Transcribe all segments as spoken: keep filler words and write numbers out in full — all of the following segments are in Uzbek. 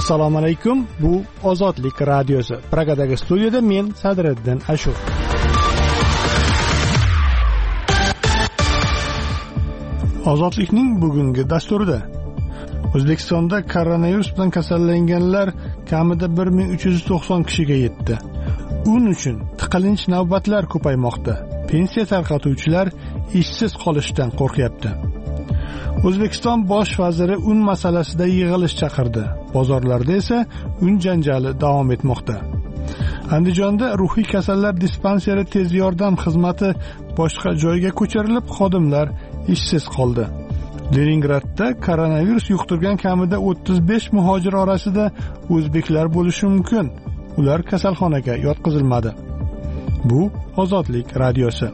Assalomu alaykum. Bu Ozodlik radiosi. Pragadagi studiyada men Sadriddin Ashur. Ozodlikning bugungi dasturida O'zbekistonda koronavirus bilan kasallanganlar kamida bir ming uch yuz to'qson kishiga yetdi. Un uchun tiqilinch navbatlar ko'paymoqda. Pensiya tarqatuvchilar ishsiz qolishdan qo'rqyapti. O'zbekiston bosh vaziri un masalasida yig'ilish chaqirdi. Bozorlarda esa un janjali davom etmoqda. Andijonda ruhiy kasallar dispanseri tez yordam xizmati boshqa joyga ko'chirilib, xodimlar ishsiz qoldi. Leningradda koronavirus yuqtirgan kamida o'ttiz besh muhojir orasida o'zbeklar bo'lishi mumkin. Ular kasalxonaga yotqizilmadi. Bu Ozodlik radiosi.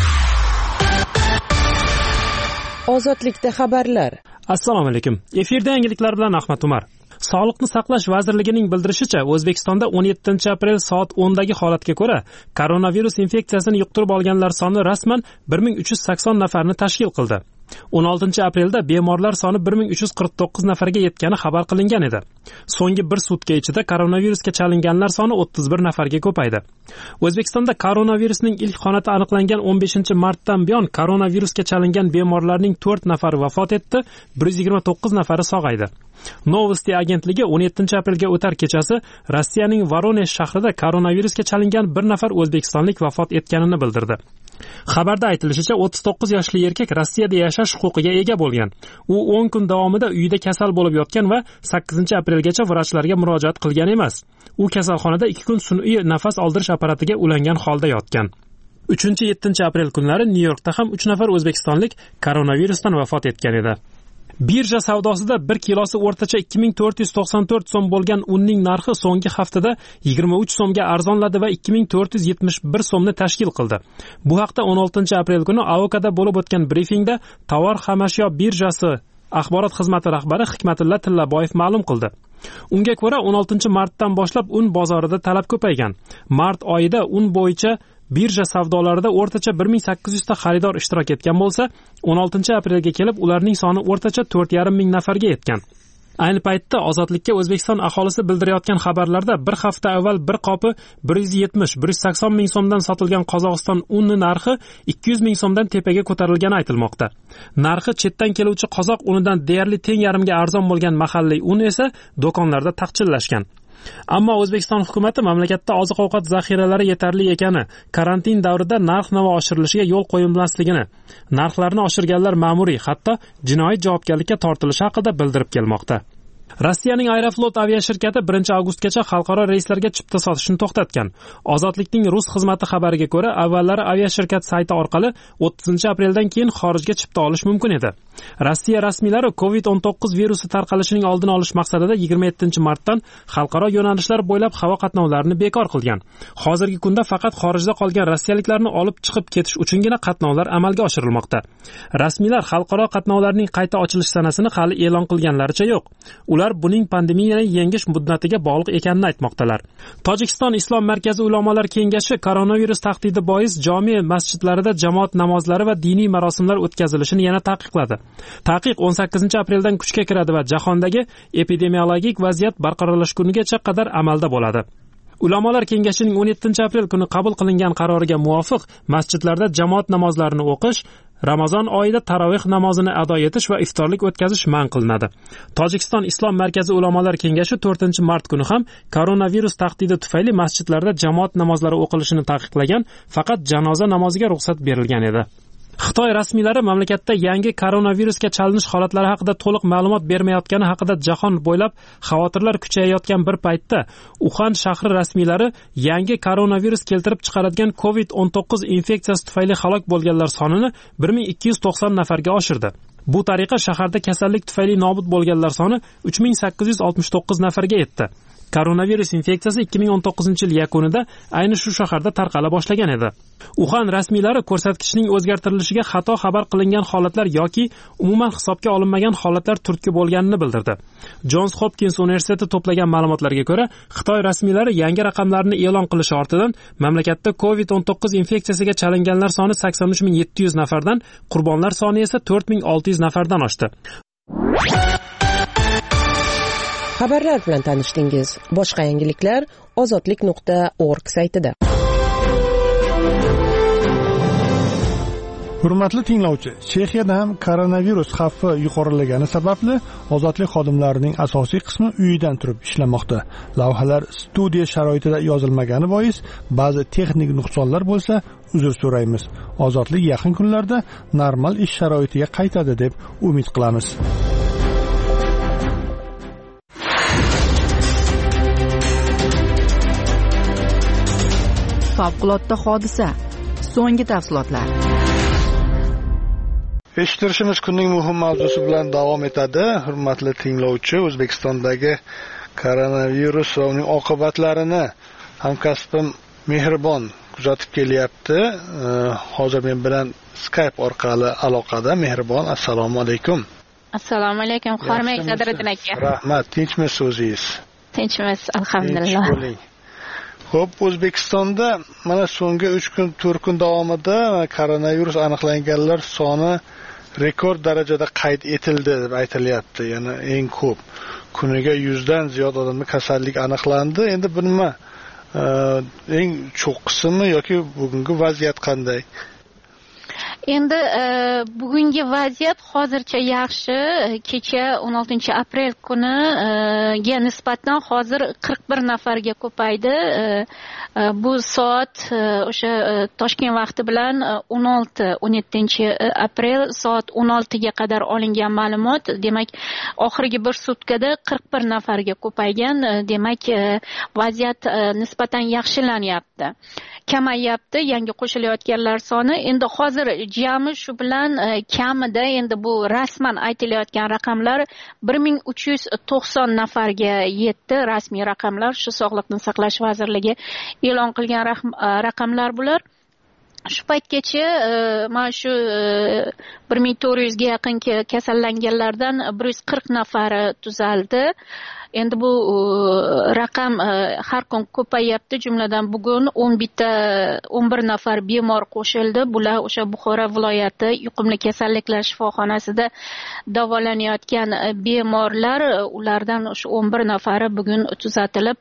Ozodlikda xabarlar. Assalomu alaykum. Efirda yangiliklar bilan Ahmad Umar. Sog'liqni saqlash vazirligining bildirishicha, O'zbekistonda o'n yettinchi aprel soat o'ndagi holatga ko'ra koronavirus infeksiyasini yuqtirib olganlar soni rasman bir ming uch yuz sakson nafarni tashkil qildi. o'n oltinchi aprelda bemorlar soni bir ming uch yuz qirq to'qqiz nafarga yetgani xabar qilingan edi. So'nggi bir sutka ichida koronavirusga chalinganlar soni o'ttiz bir nafarga ko'paydi. O'zbekistonda koronavirusning ilk holati aniqlangan o'n beshinchi martdan buyon koronavirusga chalingan bemorlarning to'rt nafari vafot etdi, bir yuz yigirma to'qqiz nafari sog'aydi. Novosti agentligi o'n yettinchi aprelga o'tar kechasi Rossiyaning Voronej shahrida koronavirusga chalingan bir nafar o'zbekistonlik vafot etganini bildirdi. Xabarda aytilishicha, o'ttiz to'qqiz yoshli erkak Rossiyada yashash huquqiga ega bo'lgan. U o'n kun davomida uyida kasal bo'lib yotgan va sakkizinchi aprelgacha vrachlarga murojaat qilgan emas. U kasalxonada ikki kun sun'iy nafas oldirish apparatiga ulangan holda yotgan. uchinchi yettinchi aprel kunlari Nyu-Yorkda ham uch nafar o'zbekistonlik koronavirusdan vafot etgan edi. Birja savdosida bir kilosi o'rtacha ikki ming to'rt yuz to'qson to'rt so'm bo'lgan unning narxi so'nggi haftada yigirma uch so'mga arzonladi va ikki ming to'rt yuz yetmish bir so'mni tashkil qildi. Bu haqda o'n oltinchi aprel kuni A O K'da bo'lib o'tgan brifingda Tovar xomashyo birjasi axborot xizmati rahbari Hikmatilla Tillaboyev ma'lum qildi. Unga ko'ra o'n oltinchi martdan boshlab un bozorida talab ko'paygan. Mart oyida un bo'yicha birja savdolarida o'rtacha bir ming sakkiz yuz ta xaridor ishtirok etgan bo'lsa, o'n oltinchi aprelga kelib ularning soni o'rtacha to'rt yarim ming nafarga yetgan. Ayni paytda Ozodlikka O'zbekiston aholisi bildirayotgan xabarlarda bir hafta avval bir qopi bir yuz yetmish bir yuz sakson ming so'mdan sotilgan Qozog'iston uni narxi ikki yuz ming so'mdan tepaga ko'tarilgani aytilmoqda. Narxi chetdan keluvchi qozoq unidan deyarli teng yarimga arzon bo'lgan mahalliy un esa do'konlarda taqchillashgan. Ammo O'zbekiston hukumatı mamlakatda oziq-ovqat zaxiralari yetarli ekani, karantin davrida narx-navo oshirilishiga yo'l qo'yilmasligini, narxlarni oshirganlar ma'muriy, hatto jinoiy javobgarlikka tortilishi haqida bildirib kelmoqda. Rossiyaning Aeroflot aviashirkati birinchi avgustgacha xalqaro reyslarga chipta sotishni to'xtatgan. Ozodlikning rus xizmati xabariga ko'ra, avvallari aviashirkat sayti orqali o'ttizinchi apreldan keyin xorijga chipta olish mumkin edi. Rossiya rasmiylari covid o'n to'qqiz virusi tarqalishining oldini olish maqsadida yigirma yettinchi martdan xalqaro yo'nalishlar bo'ylab havo qatnovlarini bekor qilgan. Hozirgi kunda faqat xorijda qolgan rossiyaliklarni olib chiqib ketish uchungina qatnovlar amalga oshirilmoqda. Rasmiylar xalqaro qatnovlarning qayta ochilish sanasini hali e'lon qilganlaricha yo'q. Ular buning pandemiyani yengish muddatiga bog'liq ekanini aytmoqdalar. Tojikiston Islom markazi ulamolar kengashi koronavirus tahdidi bois jome masjidlarida jamoat namozlari va diniy marosimlar o'tkazilishini yana taqiqladi. Taqiq o'n sakkizinchi apreldan kuchga kiradi va jahondagi epidemiologik vaziyat barqarorlashgunigacha qadar amalda bo'ladi. Ulamolar kengashining o'n yettinchi aprel kuni qabul qilingan qaroriga muvofiq masjidlarda jamoat namozlarini o'qish, Ramazon oyida taroveh namozini ado etish va iftorlik o'tkazish man qilinadi. Tojikiston Islom markazi ulamolar kengashi to'rtinchi mart kuni ham koronavirus tahdidi tufayli masjidlarda jamoat namozlari o'qilishini taqiqlagan, faqat janoza namoziga ruxsat berilgan edi. Xitoy rasmiylari mamlakatda yangi koronavirusga chalinish holatlari haqida to'liq ma'lumot bermayotgani haqida jahon bo'ylab xavotirlar kuchayayotgan bir paytda Uxan shahri rasmiylari yangi koronavirus keltirib chiqaradigan covid o'n to'qqiz infeksiyasi tufayli halok bo'lganlar sonini bir ming ikki yuz to'qson nafarga oshirdi. Bu tariqa shaharda kasallik tufayli nobud bo'lganlar soni uch ming sakkiz yuz oltmish to'qqiz nafarga yetdi. Koronavirus infeksiyasi ikki ming o'n to'qqizinchi yil yakunida ayni shu shaharda tarqala boshlagan edi. Uxan rasmiylari ko'rsatkichning o'zgartirilishiga xato xabar qilingan holatlar yoki umuman hisobga olinmagan holatlar turtki bo'lganini bildirdi. Johns Hopkins universiteti to'plagan ma'lumotlarga ko'ra, Xitoy rasmiylari yangi raqamlarni e'lon qilishi ortidan mamlakatda covid o'n to'qqiz infeksiyasiga chalinganlar soni sakson uch ming yetti yuz nafardan, qurbonlar soni esa to'rt ming olti yuz nafardan oshdi. xabarlar bilan tanishdingiz. Boshqa yangiliklar ozodlik nuqta org saytida. Hurmatli tinglovchi, Chexiyada ham koronavirus xavfi yuqorilagani sababli ozodlik xodimlarining asosiy qismi uyidan turib ishlamoqda. Lavhalar studiya sharoitida yozilmagani bois ba'zi texnik nuqsonlar bo'lsa, uzr so'raymiz. Ozodlik yaqin kunlarda normal ish sharoitiga qaytadi deb umid qilamiz. Favqulodda hodisa. So'nggi tafsilotlar. Eshittirishimiz kunning muhim mavzusi bilan davom etadi. Hurmatli tinglovchi, O'zbekistondagi koronavirus va uning oqibatlarini hamkasbim Mehribon kuzatib kelyapti. Hozir men bilan Skype orqali aloqada. Mehribon, assalomu alaykum. Assalomu alaykum. Xormay Qadiriddin aka. Rahmat. Tinchmisiz o'zingiz? Tinchmiz, alhamdulillah. Xo'p, O'zbekistonda mana so'nggi uch kun, to'rt kun davomida koronavirus aniqlanganlar soni rekord darajada qayd etildi deb aytilyapti. Ya'ni eng ko'p, kuniga yuzdan ziyod odamda kasallik aniqlandi. Endi bu nima? Eng cho'qqisimi yoki bugungi vaziyat qanday? Endi bugungi vaziyat hozircha yaxshi. Kecha o'n oltinchi aprel kuniga nisbatan hozir qirq bir nafarga ko'paydi. Bu soat o'sha Toshkent vaqti bilan o'n olti o'n yettinchi aprel soat o'n oltiga qadar olingan ma'lumot. Demak, oxirgi bir sutkada qirq bir nafarga ko'paygan. Demak, vaziyat nisbatan yaxshilanyapti. Kamayapti yangi qo'shilayotganlar soni. Endi hozir jami shu bilan kamida endi bu rasman aytilayotgan raqamlar bir ming uch yuz to'qson nafarga yetdi. Rasmiy raqamlar, shu Sog'liqni saqlash vazirligi e'lon qilgan raqamlar bular. Shu paytgacha mana shu bir ming to'rt yuzga yaqin kasallanganlardan bir yuz qirq nafari tuzaldi. Endi bu raqam har kun ko'payapti. Jumladan bugun o'n bitta o'n bir nafar bemor qo'shildi. Bular o'sha Buxoro viloyati yuqumli kasalliklar shifoxonasida davolanayotgan bemorlar. Ulardan o'sha o'n bir nafari bugun tuzatilib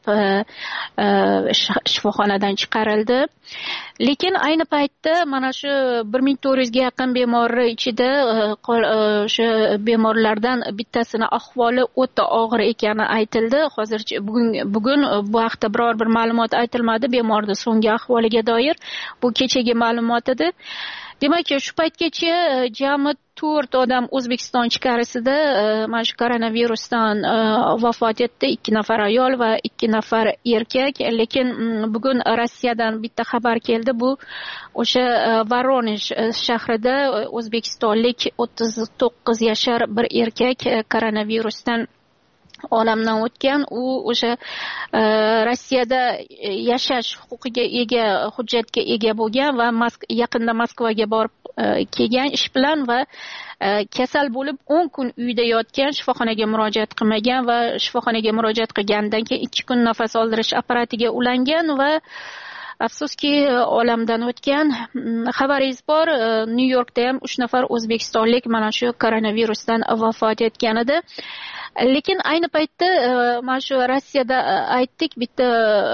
shifoxonadan chiqarildi. Lekin ayni paytda mana shu bir ming to'rt yuzga yaqin bemorlar ichida o'sha bemorlardan bittasini ahvoli o'ta og'ir ekani aytildi. Hozircha bugun bugun bu haqda biror bir ma'lumot aytilmadi bemorning so'nggi ahvoliga doir. Bu kechagi ma'lumot edi. Demak, shu paytgacha jami to'rt odam O'zbekiston ichkarisida mana shu koronavirusdan vafot etdi. ikki nafar ayol va ikki nafar erkak. Lekin bugun Rossiyadan bitta xabar keldi. Bu o'sha Voronej shahrida o'zbekistonlik o'ttiz to'qqiz yashar bir erkak koronavirusdan olamdan o'tgan. U o'sha Rossiyada yashash huquqiga ega hujjatga ega bo'lgan va yaqinda Moskvaga borib kelgan ish bilan va kasal bo'lib o'n kun uyda yotgan, shifoxonaga murojaat qilmagan va shifoxonaga murojaat qilgandan keyin ikki kun nafas oldirish apparatiga ulangan va afsuski olamdan o'tgan. Xabaringiz bor, Nyu-Yorkda ham uch nafar o'zbekistonlik mana shu koronavirusdan vafot etgan edi. Lekin ayni paytda mana shu Rossiyada aytdik, bitta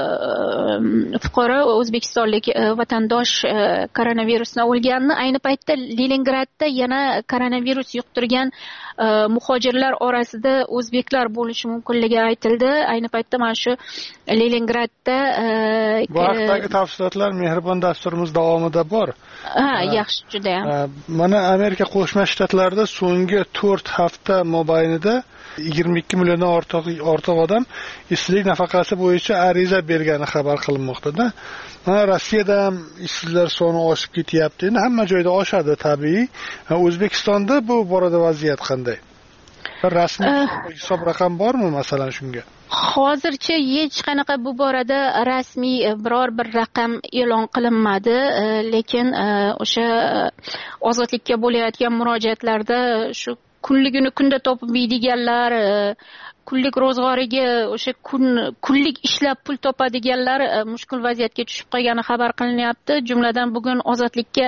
fuqaro o'zbekistonlik vatandosh koronavirusdan o'lganini. Ayni paytda Leningradda yana koronavirus yuqtirgan muhojirlar orasida o'zbeklar bo'lishi mumkinligi aytildi. Ayni paytda mana shu Leningradda bu haqdagi tafsilotlar Mehribon dasturimiz davomida bor. Ha, yaxshi, juda ham. Mana Amerika Qo'shma Shtatlarida so'nggi to'rt hafta mobaynida yigirma ikki milliondan ortiq ortiq odam ishsizlik nafaqasi bo'yicha ariza bergani xabar qilinmoqda-da. Mana Rossiyada ham ishsizlar soni oshib ketyapti. Endi hamma joyda oshadi tabiiy. O'zbekistonda bu borada vaziyat qanday? Rasmiy hisob raqam bormi masalan shunga? Hozircha hech qanaqa bu borada rasmiy biror bir raqam e'lon qilinmadi, lekin o'sha ozodlikka bo'layotgan murojaatlarda shu kunligini kunda topib yeydiganlar, kunlik ro'zg'origa o'sha kun kunlik ishlab pul topadiganlar mushkul vaziyatga tushib qolgani xabar qilinyapti. Jumladan bugun Ozodlikka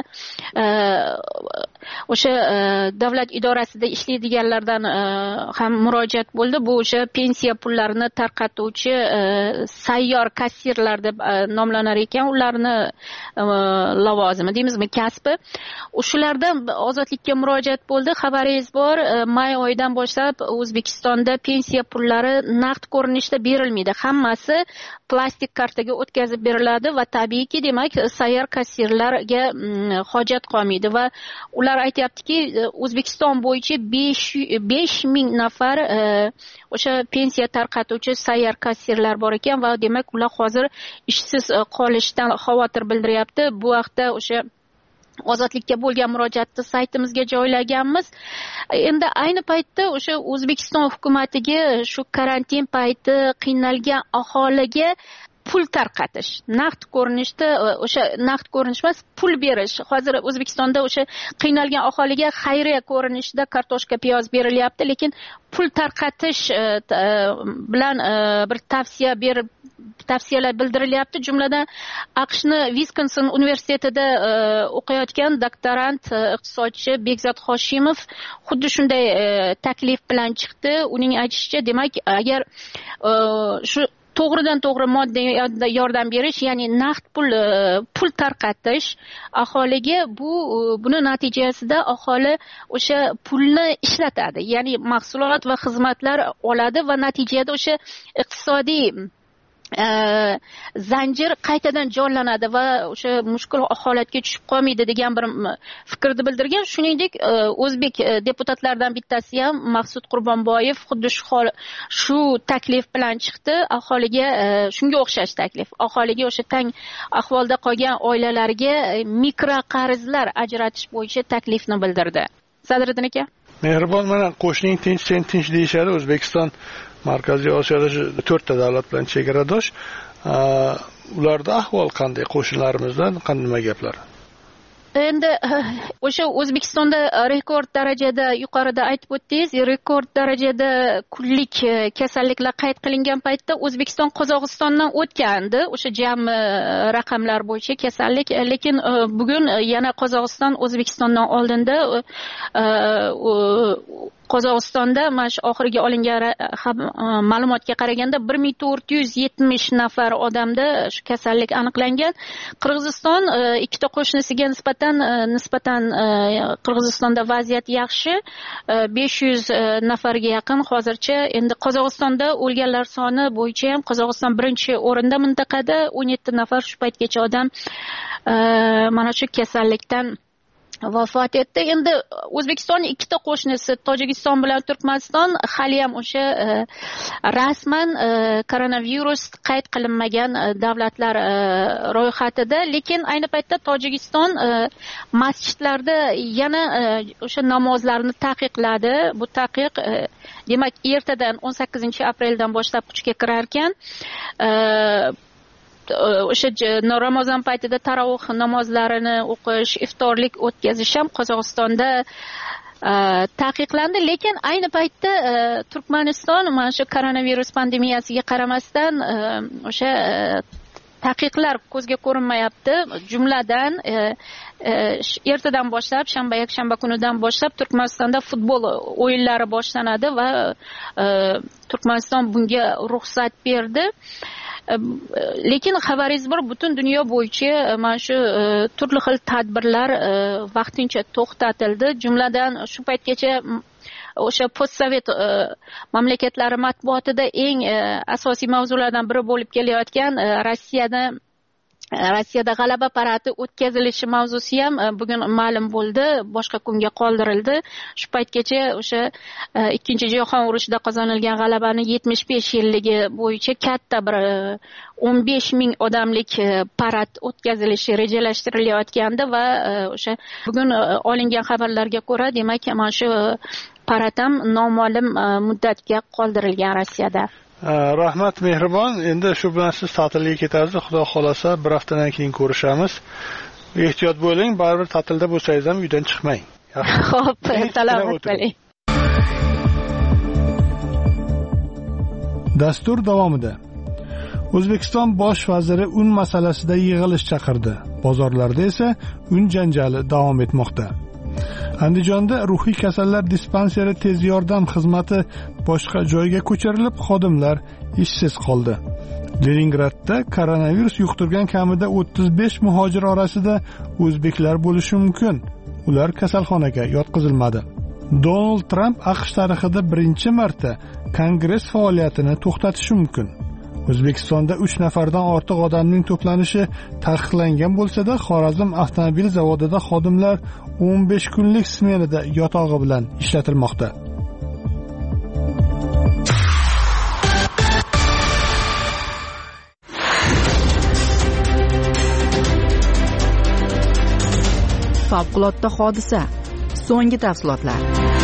o'sha davlat idorasida ishlaydiganlardan ham murojaat bo'ldi. Bu o'sha pensiya pullarini tarqatuvchi sayyor kassirlar deb nomlanar ekan, ularni lavozimi deymizmi, kasbi. Shulardan Ozodlikka murojaat bo'ldi. Xabaringiz bor, may oyidan boshlab O'zbekistonda pensiya pullari naqd ko'rinishda berilmaydi. Hammasi plastik kartaga o'tkazib beriladi va tabiiyki, demak, sayyor kassirlarga hojat qolmaydi va ular aytayaptiki, O'zbekiston bo'yicha besh ming nafar o'sha pensiya tarqatuvchi sayyor kassirlar bor ekan va demak, ular hozir ishsiz qolishdan xavotir bildiryapti. Bu vaqtda o'sha Ozodlikka bo'lgan murojaatni saytimizga joylaganmiz. Endi ayni paytda o'sha O'zbekiston hukumatiga shu karantin payti qiynalgan aholiga pul tarqatish, naqd ko'rinishda, o'sha naqd ko'rinish emas, pul berish. Hozir O'zbekistonda o'sha qiynalgan aholiga xayriya ko'rinishda kartoshka, piyoz berilyapti, lekin pul tarqatish bilan bir tavsiya berib tavsiyalar bildirilyapti. Jumladan AQShni Viskonsin universitetida o'qiyotgan doktorant iqtisodchi Bekzod Hoshimov xuddi shunday taklif bilan chiqdi. Uning aytishicha, demak, agar shu to'g'ridan to'g'ri moddiy yordam berish, ya'ni naqd pul pul tarqatish aholiga, bu buni natijasida aholi o'sha pulni ishlatadi, ya'ni mahsulot va xizmatlar oladi va natijada o'sha iqtisodiy zanjir qaytadan jonlanadi va o'sha mushkul holatga tushib qolmaydi degan bir fikrni bildirgan. Shuningdek, o'zbek deputatlaridan bittasi ham Maqsud Qurbonboyev xuddi shu hol shu taklif bilan chiqdi. Aholiga shunga o'xshash taklif. Aholiga o'sha tang ahvolda qolgan oilalarga mikroqarzlar ajratish bo'yicha taklifni bildirdi. Sadriddin aka. Mehribon, mana qo'shning tinch, sen tinch deyishadi. O'zbekiston Markaziy Osiyoda to'rtta davlat bilan chegaradosh. Ularda ahvol qanday? Qo'shnilarimizdan qanday gaplar? Endi o'sha O'zbekistonda rekord darajada, yuqorida aytib o'tdingiz, rekord darajada kunlik kasalliklar qayd qilingan paytda O'zbekiston Qozog'istondan o'tgandi, o'sha jami raqamlar bo'yicha kasallik, lekin bugun yana Qozog'iston O'zbekistondan oldinda. Qozog'istonda mana shu oxirgi olingan ma'lumotga qaraganda bir ming to'rt yuz yetmish nafar odamda shu kasallik aniqlangan. Qirg'iziston ikkita qo'shnisiga nisbatan nisbatan Qirg'izistonda vaziyat yaxshi. besh yuz nafarga yaqin hozircha. Endi Qozog'istonda o'lganlar soni bo'yicha ham Qozog'iston birinchi o'rinda mintaqada. o'n yetti nafar shu paytgacha odam mana shu kasallikdan vafot etdi. Endi O'zbekistonning ikkita qo'shnisi, Tojikiston bilan Turkmaniston, hali ham o'sha rasman koronavirus qayd qilinmagan davlatlar ro'yxatida, lekin ayni paytda Tojikiston masjidlarda yana o'sha namozlarni taqiqladi. Bu taqiq demak ertadan o'n sakkizinchi apreldan boshlab kuchga kirar ekan. O'sha Ramazon paytida tarovih namozlarini o'qish, iftorlik o'tkazish ham Qozog'istonda taqiqlandi, lekin ayni paytda Turkmaniston mana shu koronavirus pandemiyasiga qaramasdan o'sha taqiqlar ko'zga ko'rinmayapti. Jumladan ertadan boshlab, shanba yakshanba kunidan boshlab Turkmanistonda futbol o'yinlari boshlanadi va Turkmaniston bunga ruxsat berdi. Lekin xabaringiz bor, butun dunyo bo'yicha mana shu turli xil tadbirlar vaqtincha to'xtatildi. Jumladan shu paytgacha o'sha postsovet mamlakatlari matbuotida eng asosiy mavzulardan biri bo'lib kelayotgan Rossiyada Rossiyada g'alaba paradi o'tkazilishi mavzusi ham bugun ma'lum bo'ldi, boshqa kunga qoldirildi. Shu paytgacha o'sha ikkinchi jahon urushida qozonilgan g'alabani yetmish besh yilligi bo'yicha katta bir o'n besh ming odamlik parad o'tkazilishi rejalashtirilayotgandi va o'sha bugun olingan xabarlarga ko'ra, demak, mana shu parad ham noma'lum muddatga qoldirilgan Rossiyada. Rahmat Mehribon, endi shu bilan siz ta'tilga ketasiz. Xudo xolasa bir haftadan keyin ko'rishamiz. Ehtiyot bo'ling, baribir ta'tilda bo'lsangiz ham uydan chiqmang. Xo'p, salomat bo'ling. Dastur davomida O'zbekiston bosh vaziri un masalasida yig'ilish chaqirdi. Bozorlarda esa un janjali davom etmoqda. Andijonda ruhiy kasallar dispanseri tez yordam xizmati boshqa joyga ko'chirilib, xodimlar ishsiz qoldi. Leningradda koronavirus yuqtirgan kamida o'ttiz besh muhojir orasida o'zbeklar bo'lishi mumkin. Ular kasalxonaga yotqizilmadi. Donald Tramp AQSh tarixida birinchi marta Kongress faoliyatini to'xtatishi mumkin. O'zbekistonda uch nafardan ortiq odamning to'planishi taqiqlangan bo'lsa-da, Xorazm avtomobil zavodida xodimlar o'n besh kunlik smenada yotog'i bilan ishlatilmoqda. Favqulodda hodisa. So'nggi tafsilotlar.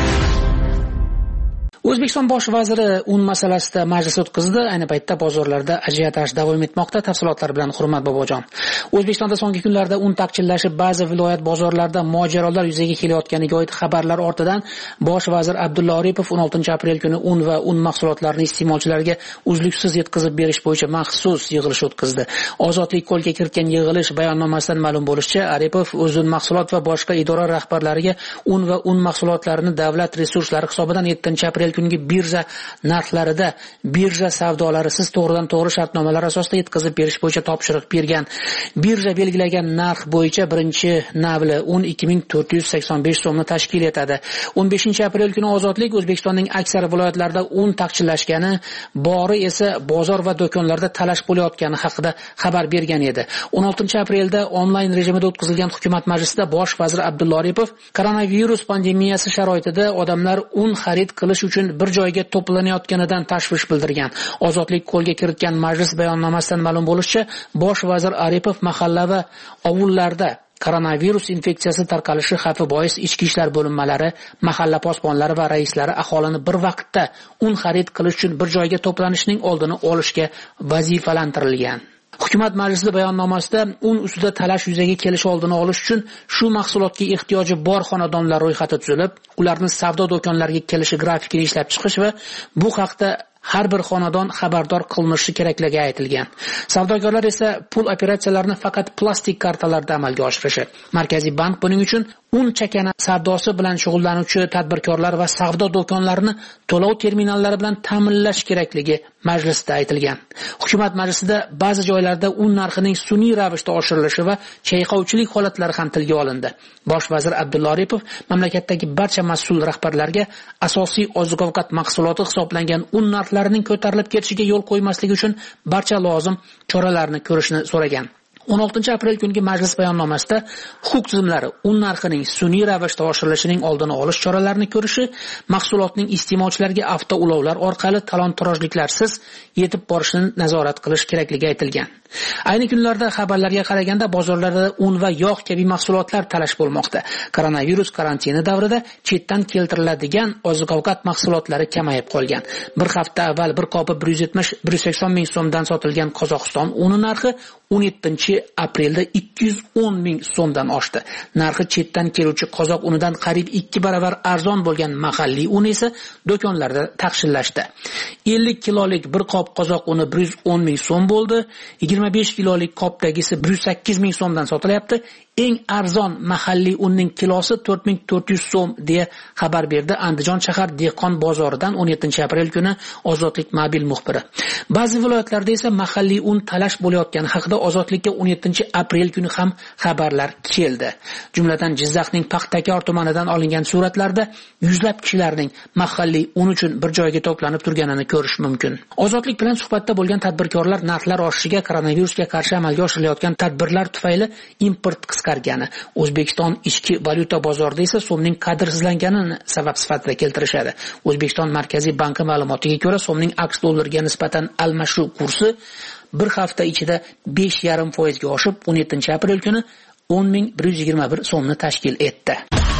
O'zbekiston bosh vaziri un masalasida majlis o'tkazdi. Ayni paytda bozorlarda ajiotaj davom etmoqda. Tafsilotlar bilan Hurmat Bobojon. O'zbekistonda so'nggi kunlarda un taqchillashi ba'zi viloyat bozorlarida mojarolar yuzaga kelayotganiga oid xabarlar ortidan bosh vazir Abdulla Aripov o'n oltinchi aprel kuni un va un mahsulotlarini iste'molchilarga uzluksiz yetkazib berish bo'yicha maxsus yig'ilish o'tkazdi. Ozodlik qo'lga kiritgan yig'ilish bayonnomasidan ma'lum bo'lishicha, Aripov o'z un mahsulot va boshqa idora rahbarlariga un va un mahsulotlarini davlat resurslari hisobidan yettinchi aprel kungi birja narxlarida birja savdolarisiz to'g'ridan to'g'ri shartnomalar asosida yetkazib berish bo'yicha topshiriq bergan. Birja belgilagan narx bo'yicha birinchi navli un ikki ming to'rt yuz sakson besh so'mni tashkil etadi. o'n beshinchi aprel kuni Ozodlik O'zbekistonning aksar viloyatlarida un taqchillashgani, bori esa bozor va do'konlarda talash bo'layotgani haqida xabar bergan edi. o'n oltinchi aprelda onlayn rejimida o'tkazilgan hukumat majlisida bosh vazir Abdulla Aripov koronavirus pandemiyasi sharoitida odamlar un xarid qilish uchun bir joyga to'planayotganidan tashvish bildirgan. Ozodlik qo'lga kiritgan majlis bayonnomasidan ma'lum bo'lishicha, bosh vazir Aripov mahalla va ovullarda koronavirus infeksiyasi tarqalishi xavfi bois ichki ishlar bo'linmalari, mahalla posbonlari va raislari aholini bir vaqtda un xarid qilish uchun bir joyga to'planishining oldini olishga vazifalantirilgan. Hukumat majlisi bayonnomasida un ustida talash yuzaga kelishi oldini olish uchun shu mahsulotga ehtiyoji bor xonadonlar ro'yxati tuzilib, ularni savdo do'konlariga kelishi grafikini ishlab chiqish va bu haqda har bir xonadon xabardor qilinishi kerakligi aytilgan. Savdogarlar esa pul operatsiyalarini faqat plastik kartalarda amalga oshirishi. Markaziy bank buning uchun un chakana savdosi bilan shug'ullanuvchi tadbirkorlar va savdo do'konlarini to'lov terminallari bilan ta'minlash kerakligi majlisda aytilgan. Hukumat majlisida ba'zi joylarda un narxining sun'iy ravishda oshirilishi va chayqovchilik holatlari ham tilga olindi. Bosh vazir Abdulla Aripov mamlakatdagi barcha mas'ul rahbarlarga asosiy oziq-ovqat mahsuloti hisoblangan un narxlarining ko'tarilib ketishiga yo'l qo'ymaslik uchun barcha lozim choralarni ko'rishni so'ragan. o'n oltinchi aprel kungi majlis bayonnomasida huquq tizimlari un narxining sun'iy ravishda oshirilishining oldini olish choralarini ko'rishi, mahsulotning iste'molchilarga avtoulovlar orqali talon-torojliklarsiz yetib borishini nazorat qilish kerakligi aytilgan. Ayni kunlarda xabarlarga qaraganda bozorlarda un va yog' kabi mahsulotlar talash bo'lmoqda. Koronavirus karantini davrida chetdan keltiriladigan oziq-ovqat mahsulotlari kamayib qolgan. Bir hafta avval bir qopi bir yuz yetmish bir yuz sakson ming so'mdan sotilgan Qozog'iston uni narxi o'n yettinchi aprelda ikki yuz o'n ming so'mdan oshdi. Narxi chetdan keluvchi qozoq unidan qariyb ikki baravar arzon bo'lgan mahalliy un esa do'konlarda taqchillashdi. ellik kilolik bir qop qozoq uni bir yuz o'n ming so'm bo'ldi. yigirma besh kilolik qopdagisi bir yuz sakkiz ming so'mdan sotilyapti. Eng arzon mahalliy unning kilosi to'rt ming to'rt yuz so'm deya xabar berdi Andijon shahar dehqon bozoridan o'n yettinchi aprel kuni Ozodlik mobil muxbiri. Ba'zi viloyatlarda esa mahalliy un talash bo'layotgani haqida Ozodlikka o'n yettinchi aprel kuni ham xabarlar keldi. Jumladan Jizzaxning Paxtakor tumanidan olingan suratlarda yuzlab kishilarning mahalliy un uchun bir joyga to'planib turganini ko'rish mumkin. Ozodlik bilan suhbatda bo'lgan tadbirkorlar narxlar oshishiga, koronavirusga qarshi amalga oshirilayotgan tadbirlar tufayli import qisqargani, O'zbekiston ichki valyuta bozorida esa so'mning qadrsizlanganini sabab sifatida keltirishadi. O'zbekiston Markaziy banki ma'lumotiga ko'ra, so'mning aks dollariga nisbatan almashuv kursi bir hafta ichida besh yarim foiz ga oshib, o'n yettinchi aprel kuni o'n ming bir yuz yigirma bir so'mni tashkil etdi.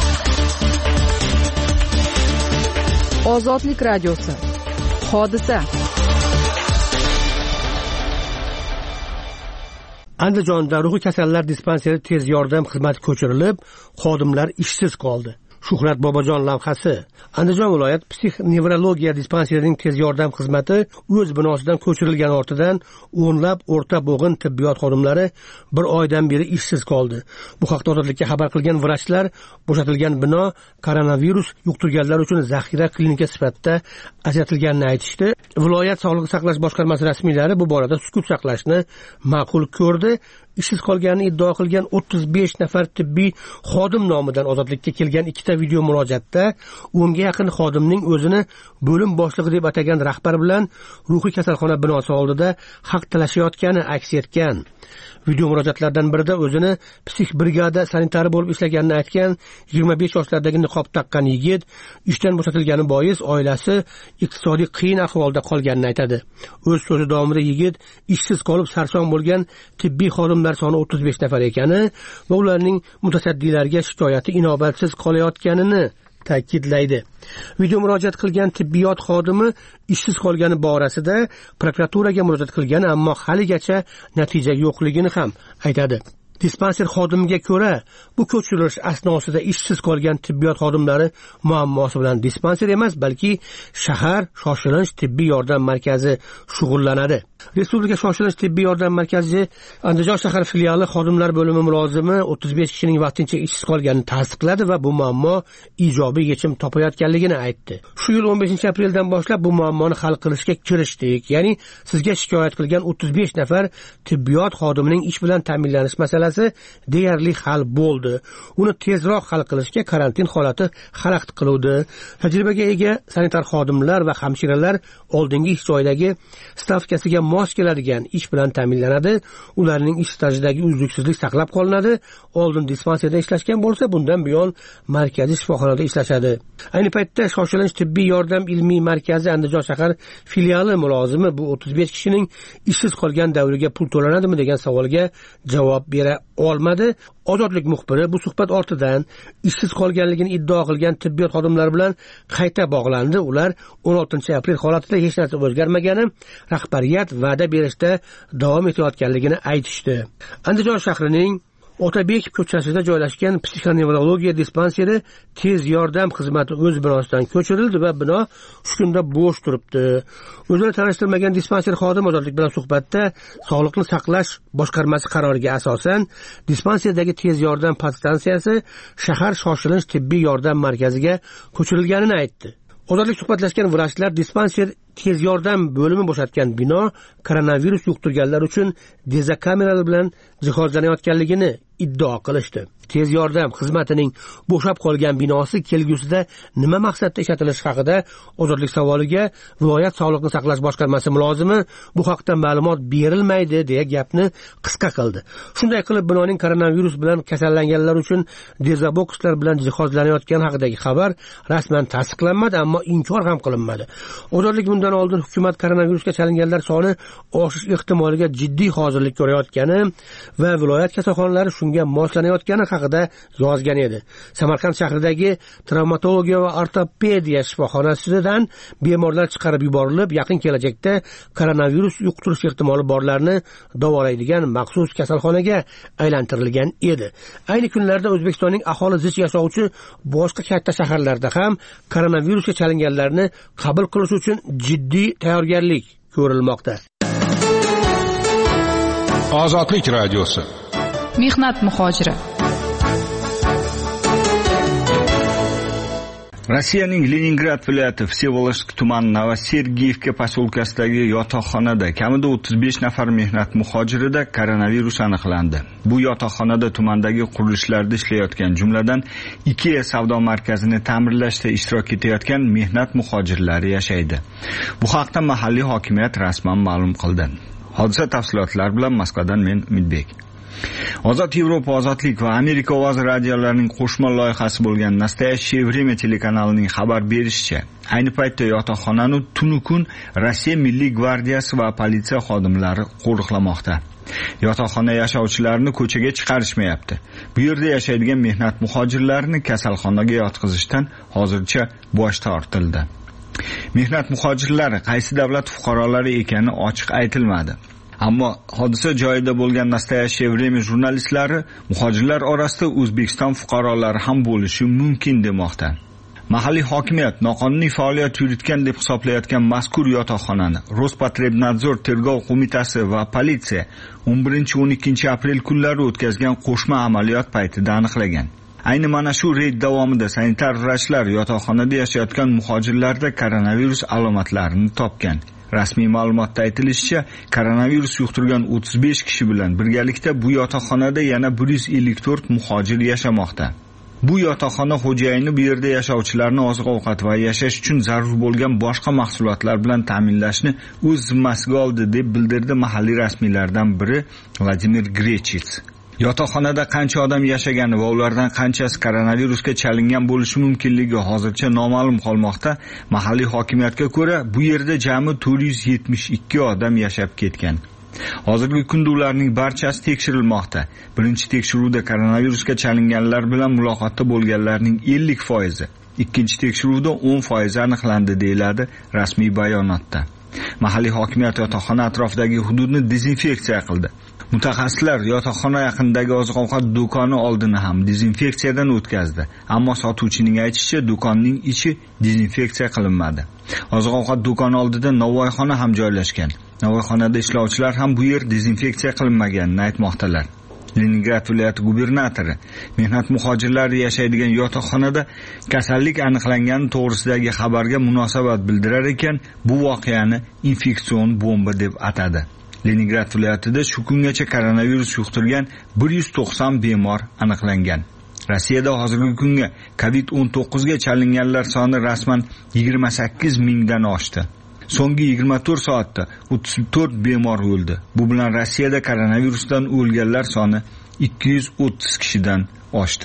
Ozodlik radiosi. Hodisa. Andijonda ruhiy kasallar dispanseri tez yordam xizmati ko'chirilib, xodimlar ishsiz qoldi. Shuhrat Bobojon lavhasi. Andijon viloyat psix nevrologiya dispanserining tez yordam xizmati o'z binosidan ko'chirilgan ortidan o'nlab o'rta bo'g'in tibbiyot xodimlari bir oydan beri ishsiz qoldi. Bu haqda Ozodlikka xabar qilgan vrachlar bo'shatilgan bino koronavirus yuqtirganlar uchun zaxira klinika sifatida ajratilganini aytishdi. Viloyat sog'liqni saqlash boshqarmasi rasmiylari bu borada sukut saqlashni ma'qul ko'rdi. Ishsiz qolganini iddao qilgan o'ttiz besh nafar tibbiy xodim nomidan Ozodlikka kelgan ikkita video murojaatda o'nga yaqin xodimning o'zini bo'lim boshlig'i deb atagan rahbar bilan ruhiy kasalxona binosi oldida haq talashayotgani aks etgan. Video murojaatlardan birida o'zini psix brigada sanitari bo'lib ishlaganini aytgan yigirma besh yoshlardagi niqob taqqan yigit ishdan bo'shatilgani bois oilasi iqtisodiy qiyin ahvolda qolganini aytadi. O'z so'zi davomida yigit ishsiz qolib sarson bo'lgan tibbiy xodimlar soni o'ttiz besh nafar ekani va ularning mutasaddilarga shikoyati inobatsiz qolayotganini ta'kidlaydi. Video murojaat qilgan tibbiyot xodimi ishsiz qolgani borasida prokuraturaga murojaat qilgan, ammo haligacha natija yo'qligini ham aytadi. Dispanser xodimiga ko'ra, bu ko'chirilish asnosida ishsiz qolgan tibbiyot xodimlari muammosi bilan dispanser emas, balki shahar shoshilinch tibbiy yordam markazi shug'ullanadi. Respublika shoshilinch tibbiy yordam markazi Andijon shahar filiali xodimlar bo'limi mulozimi o'ttiz besh kishining vaqtincha ishsiz qolganini tasdiqladi va bu muammo ijobiy yechim topayotganligini aytdi. Shu yil o'n beshinchi apreldan boshlab bu muammoni hal qilishga kirishdik. Ya'ni sizga shikoyat qilgan o'ttiz besh nafar tibbiyot xodimining ish bilan ta'minlanish masalasi deyarli hal bo'ldi. Uni tezroq hal qilishga karantin holati xalaqit qiluvdi. Tajribaga ega sanitar xodimlar va hamshiralar oldingi ish joyidagi stavkasiga mos keladigan ish bilan ta'minlanadi. Ularning ish stajidagi uzluksizlik saqlab qolinadi. Oldin dispanserda ishlashgan bo'lsa, bundan buyon markaziy shifoxonada ishlashadi. Ayni paytda shoshilinch tibbiy yordam ilmiy markazi Andijon shahar filiali mulozimi bu o'ttiz besh kishining ishsiz qolgan davriga pul to'lanadimi degan savolga javob bera olmadi. Ozodlik muxbiri bu suhbat ortidan ishsiz qolganligini iddao qilgan tibbiyot xodimlari bilan qayta bog'landi. Ular o'n oltinchi aprel holatida hech narsa o'zgarmagani, rahbariyat va'da berishda davom etayotganligini aytishdi. Andijon shahrining Otabek ko'chasida joylashgan psixonevrologiya dispanseri tez yordam xizmati o'z binosidan ko'chirildi va bino shu kunda bo'sh turibdi. O'zini tanishtirmagan dispanser xodim Ozodlik bilan suhbatda sog'liqni saqlash boshqarmasi qaroriga asosan dispanserdagi tez yordam podstansiyasi shahar shoshilinch tibbiy yordam markaziga ko'chirilganini aytdi. Ozodlik suhbatlashgan vrachlar dispanser tez yordam bo'limi bo'shatgan bino koronavirus yuqtirganlar uchun dezakameralar bilan jihozlanayotganligini iddao qilishdi. Tez yordam xizmatining bo'shab qolgan binosi kelgusida nima maqsadda ishlatilishi haqida Ozodlik savoliga viloyat sog'liqni saqlash boshqarmasi mulozimi bu haqda ma'lumot berilmaydi deya gapni qisqa qildi. Shunday qilib binoning koronavirus bilan kasallanganlar uchun dezabokslar bilan jihozlanayotgani haqidagi xabar rasman tasdiqlanmadi, ammo inkor ham qilinmadi. Ozodlik bundan oldin hukumat koronavirusga chalinganlar soni oshish ehtimoliga jiddiy hozirlik ko'rayotgani va viloyat kasalxonalari shunga moslanayotgani haqida yozgan edi. Samarqand shahridagi travmatologiya va ortopediya shifoxonasidan bemorlar chiqarib yuborilib, yaqin kelajakda koronavirus yuqtirish ehtimoli borlarni davolaydigan maxsus kasalxonaga aylantirilgan edi. Ayni kunlarda O'zbekistonning aholi zich yashovchi boshqa katta shaharlarda ham koronavirusga chalinganlarni qabul qilish uchun jiddiy tayyorgarlik ko'rilmoqda. Ozodlik radiosi. Mehnat muhojiri. Rossiyaning Leningrad viloyati Всеволожск tumani Novosergiyevka posyolkasidagi yotoqxonada kamida o'ttiz besh nafar mehnat muhojirida koronavirus aniqlandi. Bu yotoqxonada tumandagi qurilishlarda ishlayotgan, jumladan Ikea savdo markazini ta'mirlashda ishtirok etayotgan mehnat muhojirlari yashaydi. Bu haqda mahalliy hokimiyat rasman ma'lum qildi. Hodisa tafsilotlari bilan Moskvadan men Umidbek. Ozod Yevropa, Ozodlik va Amerika ovoz radiolarining qo'shma loyihasi bo'lgan Nastoящее время telekanalining xabar berishicha, ayni paytda yotoqxonani tunu kun Rossiya Milliy gvardiyasi va politsiya xodimlari qo'riqlamoqda. Yotoqxona yashovchilarini ko'chaga chiqarishmayapti. Bu yerda yashaydigan mehnat muhojirlarini kasalxonaga yotqizishdan hozircha bosh tortildi. Mehnat muhojirlari qaysi davlat fuqarolari ekani ochiq aytilmadi. Ammo hodisa joyida bo'lgan Nastoящее время jurnalistlari muhojirlar orasida O'zbekiston fuqarolari ham bo'lishi mumkin demoqda. Mahalliy hokimiyat noqonuniy faoliyat yuritgan deb hisoblayotgan mazkur yotoqxonani Rospotrebnadzor tergov qo'mitasi va politsiya o'n birinchi o'n ikkinchi aprel kunlari o'tkazgan qo'shma amaliyot paytida aniqlagan. Ayni mana shu reyd davomida sanitar vrachlar yotoqxonada yashayotgan muhojirlarda koronavirus alomatlarini topgan. Rasmiy ma'lumotda aytilishicha, koronavirus yuqtirgan o'ttiz besh kishi bilan birgalikda bu yotoqxonada yana bir yuz ellik to'rt muhojir yashamoqda. Bu yotoqxona xo'jayini bu yerda yashovchilarni oziq-ovqat va yashash uchun zarur bo'lgan boshqa mahsulotlar bilan ta'minlashni o'z zimmasiga oldi deb bildirdi mahalliy rasmiylardan biri Vladimir Grechits. Yotoqxonada qancha odam yashagani va ulardan qanchasi koronavirusga chalingan bo'lishi mumkinligi hozircha noma'lum qolmoqda. Mahalliy hokimiyatga ko'ra, bu yerda jami to'rt yuz yetmish ikki odam yashab ketgan. Hozirgi kunda ularning barchasi tekshirilmoqda. Birinchi tekshiruvda koronavirusga chalinganlar bilan muloqotda bo'lganlarning ellik foizi, ikkinchi tekshiruvda o'n foizi aniqlandi deyiladi rasmiy bayonotda. Mahalliy hokimiyat yotoqxona atrofidagi hududni dezinfeksiya qildi. Mutaxassislar yotoqxona yaqinidagi oziq-ovqat do'koni oldini ham dezinfeksiyadan o'tkazdi, ammo sotuvchining aytishicha, do'konning ichi dezinfeksiya qilinmadi. Oziq-ovqat do'koni oldida novvoyxona ham joylashgan. Novvoyxonada ishlovchilar ham bu yer dezinfeksiya qilinmaganini aytmoqdalar. Leningrad viloyati gubernatori mehnat muhojirlari yashaydigan yotoqxonada kasallik aniqlangani to'g'risidagi xabarga munosabat bildirar ekan, bu voqeani infeksion bomba deb atadi. Leningrad viloyatida shu kungacha koronavirus yuqtirgan bir yuz to'qson bemor aniqlangan. Rossiyada hozirgi kunga covid o'n to'qqiz ga chalinganlar soni rasman yigirma sakkiz mingdan oshdi. So'nggi yigirma to'rt soatda o'ttiz to'rt bemor o'ldi. Bu bilan Rossiyada koronavirusdan o'lganlar soni ikki yuz o'ttiz kishidan oshdi.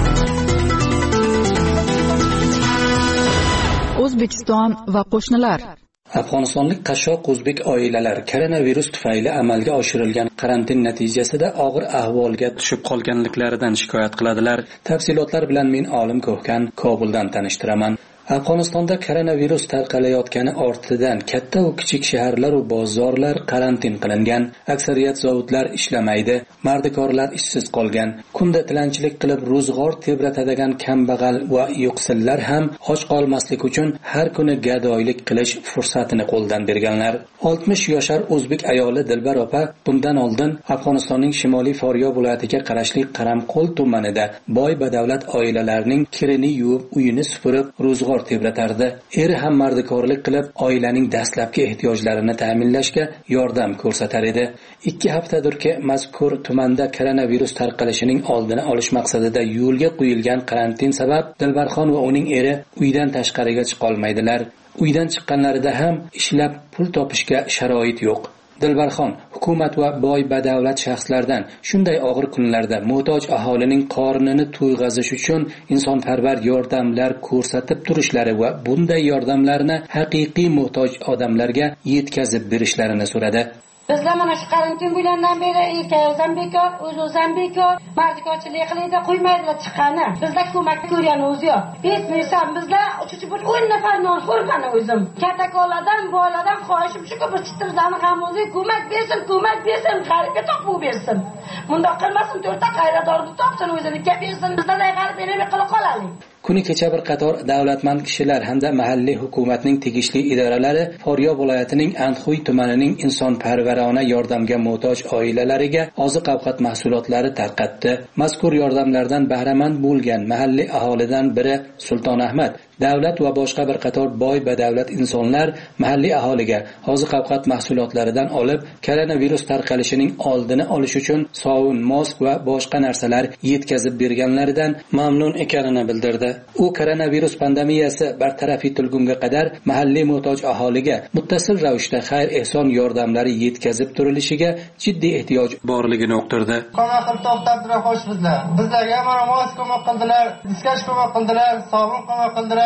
O'zbekiston va qo'shnilar. Afg'onistonlik qashshoq o'zbek oilalar koronavirus tufayli amalga oshirilgan karantin natijasida og'ir ahvolga tushib qolganliklaridan shikoyat qiladilar. Tafsilotlar bilan men Olim Ko'hkan Kobuldan tanishtiraman. Afg'onistonda koronavirus tarqalayotgani ortidan katta va kichik shaharlar va bozorlar karantin qilingan. Aksariyat zavodlar ishlamaydi. Mardikorlar ishsiz qolgan. Kunda tilanchilik qilib ro'zg'or tebratadigan kambag'al va yo'qsillar ham och qolmaslik uchun har kuni gadoylik qilish fursatini qo'ldan berganlar. oltmish yoshar o'zbek ayoli Dilbar opa bundan oldin Afg'onistonning Shimoliy Foryob viloyatiga qarashli Qaramqo'l tumanida boy badavlat oilalarning kirini yuvib, uyini supurib, ro'zg'or tebratardi. Eri ham mardikorlik qilib, oilaning dastlabki ehtiyojlarini ta'minlashga yordam ko'rsatar edi. ikki haftadirki mazkur tumanda koronavirus tarqalishining oldini olish maqsadida yo'lga qo'yilgan karantin sabab Dilbarxon va uning eri uydan tashqariga chiqa olmaydilar. Uydan chiqqanlarida ham ishlab pul topishga sharoit yo'q. Dilbarxon hukumat va boy badavlat shaxslardan shunday og'ir kunlarda muhtoj aholining qornini to'yg'azish uchun insonparvar yordamlar ko'rsatib turishlari va bunday yordamlarni haqiqiy muhtoj odamlarga yetkazib berishlarini so'radi. Bizlar mana shu karantin bo'landan beri erkaklar bekor, o'z-o'zim bekor, mardikorchilik qilib qo'ymaydilar chiqqani. Bizlar ko'mak ko'rganimiz yo'q. Bitmaysan bizlar uchib o'n nafar non ko'rgan o'zim. Kattakolardan, bolalardan xohishim shuki bir chitirzani g'amimizga ko'mak bersin, ko'mak bersin, g'aribga topib bersin. Bundoq qilmasin, to'rtta qayradorni topsin, o'zini kelib bersin, bizlar g'arib berib qilib qolaylik. Kuni kecha bir qator davlatmand kishilar hamda mahalliy hukumatning tegishli idoralari Foryob viloyatining Andxuy tumanining insonparvarona yordamga muhtoj oilalariga oziq-ovqat mahsulotlari tarqatdi. Mazkur yordamlardan bahramand bo'lgan mahalliy aholidan biri Sulton Ahmad davlat va boshqa bir qator boy badavlat insonlar mahalliy aholiga oziq-ovqat mahsulotlaridan olib, koronavirus tarqalishining oldini olish uchun sovun, mosk va boshqa narsalar yetkazib berganlaridan mamnun ekanini bildirdi. U koronavirus pandemiyasi bartaraf etilgunga qadar mahalliy muhtoj aholiga muttasil ravishda xayr-ehson yordamlari yetkazib turilishiga jiddiy ehtiyoj borligini uqtirdi. Qanaqa qilib to'xtatdilar xo'sh bizlar. Bizlarga mana mosk ko'mak qildilar, diskash ko'mak qildilar, sovun ko'mak qildilar.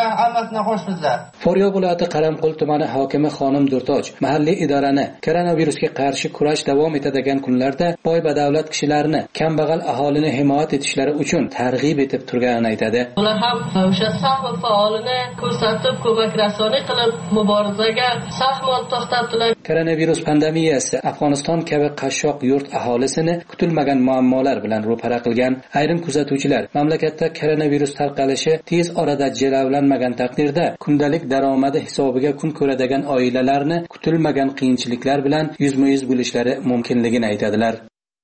hammasini qo'shibdilar. Farg'ona viloyati Qaramqul tumani hokimi xonim Durtoj mahalliy idorani koronavirusga qarshi kurash davom etadigan kunlarda boy badavlat kishilarni, kambag'al aholini himoya etishlari uchun targ'ib etib turganini aytadi. Ular ham o'sha sahv faolini ko'rsatib, ko'mak rassoni qilib muborazaga sahmon to'xtatdilar. Koronavirus pandemiyasi Afg'oniston kabi qashshoq yurt aholisini kutilmagan muammolar bilan ro'para qilgan. Ayrim kuzatuvchilar mamlakatda koronavirus tarqalishi tez orada jilovlanmagan taqdirda kundalik daromadi hisobiga kun ko'radigan oilalarni kutilmagan qiyinchiliklar bilan yuzma-yuz bo'lishlari mumkinligini aytadilar.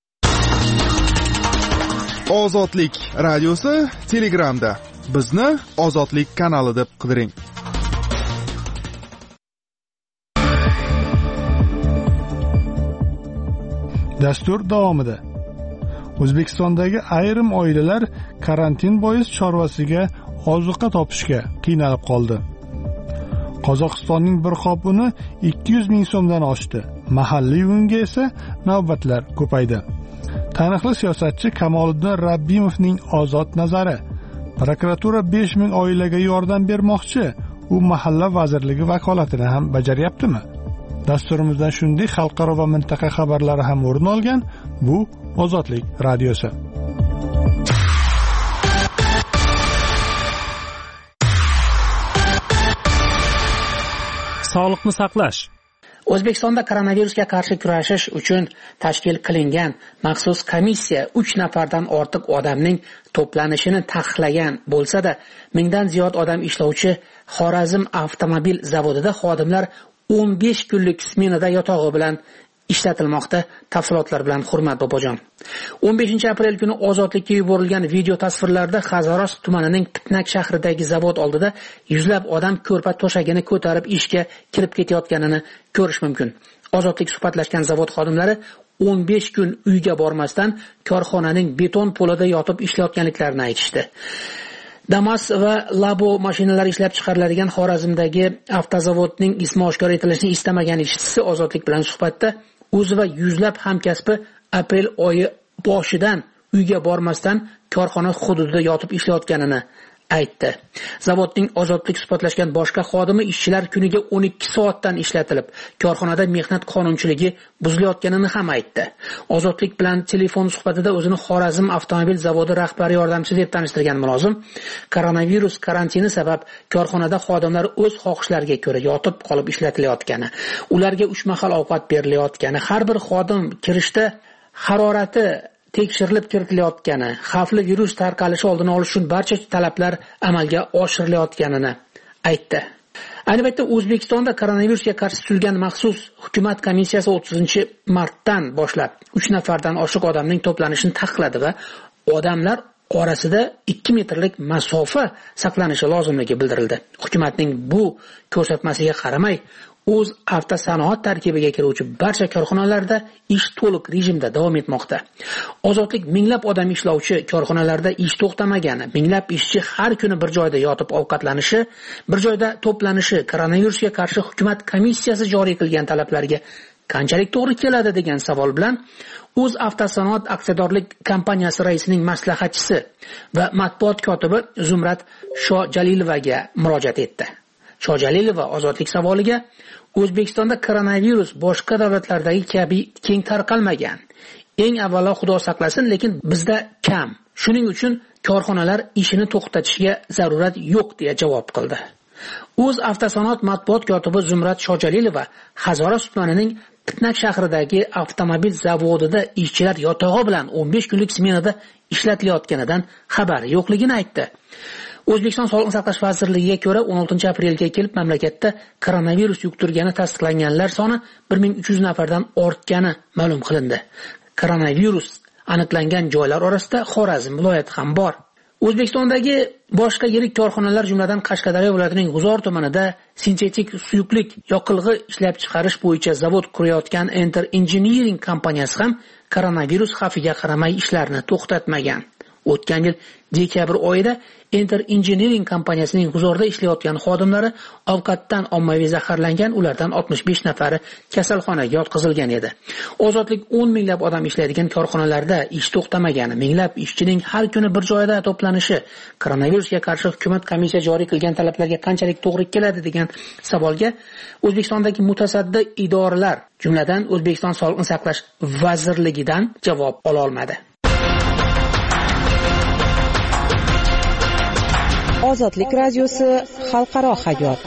Ozodlik radiosi Telegramda. Bizni Ozodlik kanali deb qidiring. Dastur davomida O'zbekistondagi ayrim oilalar karantin bois chorvasiga ozuqa topishga qiynalib qoldi. Qozog'istonning bir qop uni ikki yuz ming so'mdan oshdi. Mahalliy unga esa navbatlar ko'paydi. Taniqli siyosatchi Kamoliddin Rabbimovning ozod nazari: prokuratura besh ming oilaga yordam bermoqchi. U mahalla vazirligi vakolatini ham bajaryaptimi? Dasturimizdan shunday xalqaro va mintaqa xabarlari ham o'rin olgan. Bu Ozodlik radiosi. Sog'liqni saqlash. O'zbekistonda koronavirusga qarshi kurashish uchun tashkil qilingan maxsus komissiya uch nafardan ortiq odamning to'planishini taqiqlagan bo'lsa-da, mingdan ziyod odam ishlovchi Xorazm avtomobil zavodida xodimlar o'n besh kunlik smenada yotog'i bilan ishlatilmoqda. Tafsilotlar bilan Hurmat Bobojon. o'n beshinchi aprel kuni ozodlikka yuborilgan video tasvirlarda Hazoros tumanining Pitnak shahridagi zavod oldida yuzlab odam ko'rpa to'shagini ko'tarib ishga kirib ketayotganini ko'rish mumkin. Ozodlik suhbatlashgan zavod xodimlari o'n besh kun uyga bormasdan korxonaning beton polida yotib ishlayotganliklarini aytishdi. Damas va Labo mashinalari ishlab chiqariladigan Xorazmdagi avtozavodning ismi oshkor etilishini istamagan ishchisi Ozodlik bilan suhbatda o'zi va yuzlab hamkasbi aprel oyi boshidan uyga bormasdan korxona hududida yotib ishlayotganini aytdi. Zavodning Ozodlik suhbatlashgan boshqa xodimi ishchilar kuniga o'n ikki soatdan ishlatilib, korxonada mehnat qonunchiligi buzilayotganini ham aytdi. Ozodlik bilan telefon suhbatida o'zini Xorazm avtomobil zavodi rahbari yordamchisi deb tanishtirgan mulozim, koronavirus karantini sabab korxonada xodimlar o'z xohishlariga ko'ra yotib qolib ishlatilayotgani, ularga uch mahal ovqat berilayotgani, har bir xodim kirishda harorati tekshirilib kiritilayotgani, xavfli virus tarqalishi oldini olish uchun barcha talablar amalga oshirilayotganini aytdi. Ayni paytda O'zbekistonda koronavirusga qarshi tuzilgan maxsus hukumat komissiyasi o'ttizinchi martdan boshlab uch nafardan oshiq odamning to'planishini taqiqladi va odamlar orasida ikki metrlik masofa saqlanishi lozimligi bildirildi. Hukumatning bu ko'rsatmasiga qaramay, o'z avtosanoat tarkibiga kiruvchi barcha korxonalarda ish to'liq rejimda davom etmoqda. Ozodlik minglab odam ishlovchi korxonalarda ish to'xtamagani, minglab ishchi har kuni bir joyda yotib ovqatlanishi, bir joyda to'planishi koronavirusga qarshi hukumat komissiyasi joriy qilgan talablarga qanchalik to'g'ri keladi degan savol bilan o'z avtosanoat aksiyadorlik kompaniyasi raisining maslahatchisi va matbuot kotibi Zumrat Shojalilovaga murojaat etdi. Shojalilova Ozodlik savoliga O'zbekistonda koronavirus boshqa davlatlardagi kabi keng tarqalmagan. Eng avvalo Xudo saqlasin, lekin bizda kam. Shuning uchun korxonalar ishini to'xtatishga zarurat yo'q deya javob qildi. O'z avtosanoat matbuot kotibi Zumrat Shojalilova Hazoros tumanining Pitnak shahridagi avtomobil zavodida ishchilar yotog'i bilan o'n besh kunlik smenada ishlatilayotganidan xabari yo'qligini aytdi. O'zbekiston Sog'liqni saqlash vazirligiga ko'ra o'n oltinchi aprelga kelib mamlakatda koronavirus yuqtirgani tasdiqlanganlar soni bir ming uch yuz nafardan ortgani ma'lum qilindi. Koronavirus aniqlangan joylar orasida Xorazm viloyati ham bor. O'zbekistondagi boshqa yirik korxonalar jumladan Qashqadaryo viloyatining G'uzor tumanida sintetik suyuqlik yoqilg'i ishlab chiqarish bo'yicha zavod qurayotgan Enter Engineering kompaniyasi ham koronavirus xavfiga qaramay ishlarni to'xtatmagan. O'tgan yil dekabr oyida Enter Engineering kompaniyasining guzorda ishlayotgan xodimlari ovqatdan ommaviy zaharlangan, ulardan oltmish besh nafari kasalxonaga yotqizilgan edi. Ozodlik o'n minglab odam ishlaydigan korxonalarda ish to'xtamagani, minglab ishchining har kuni bir joyda to'planishi koronavirusga qarshi hukumat komissiya joriy qilgan talablarga qanchalik to'g'ri keladi degan savolga O'zbekistondagi mutasaddi idoralar, jumladan O'zbekiston Sog'liqni saqlash vazirligidan javob ola olmadi. Ozodlik radiosi xalqaro hayot.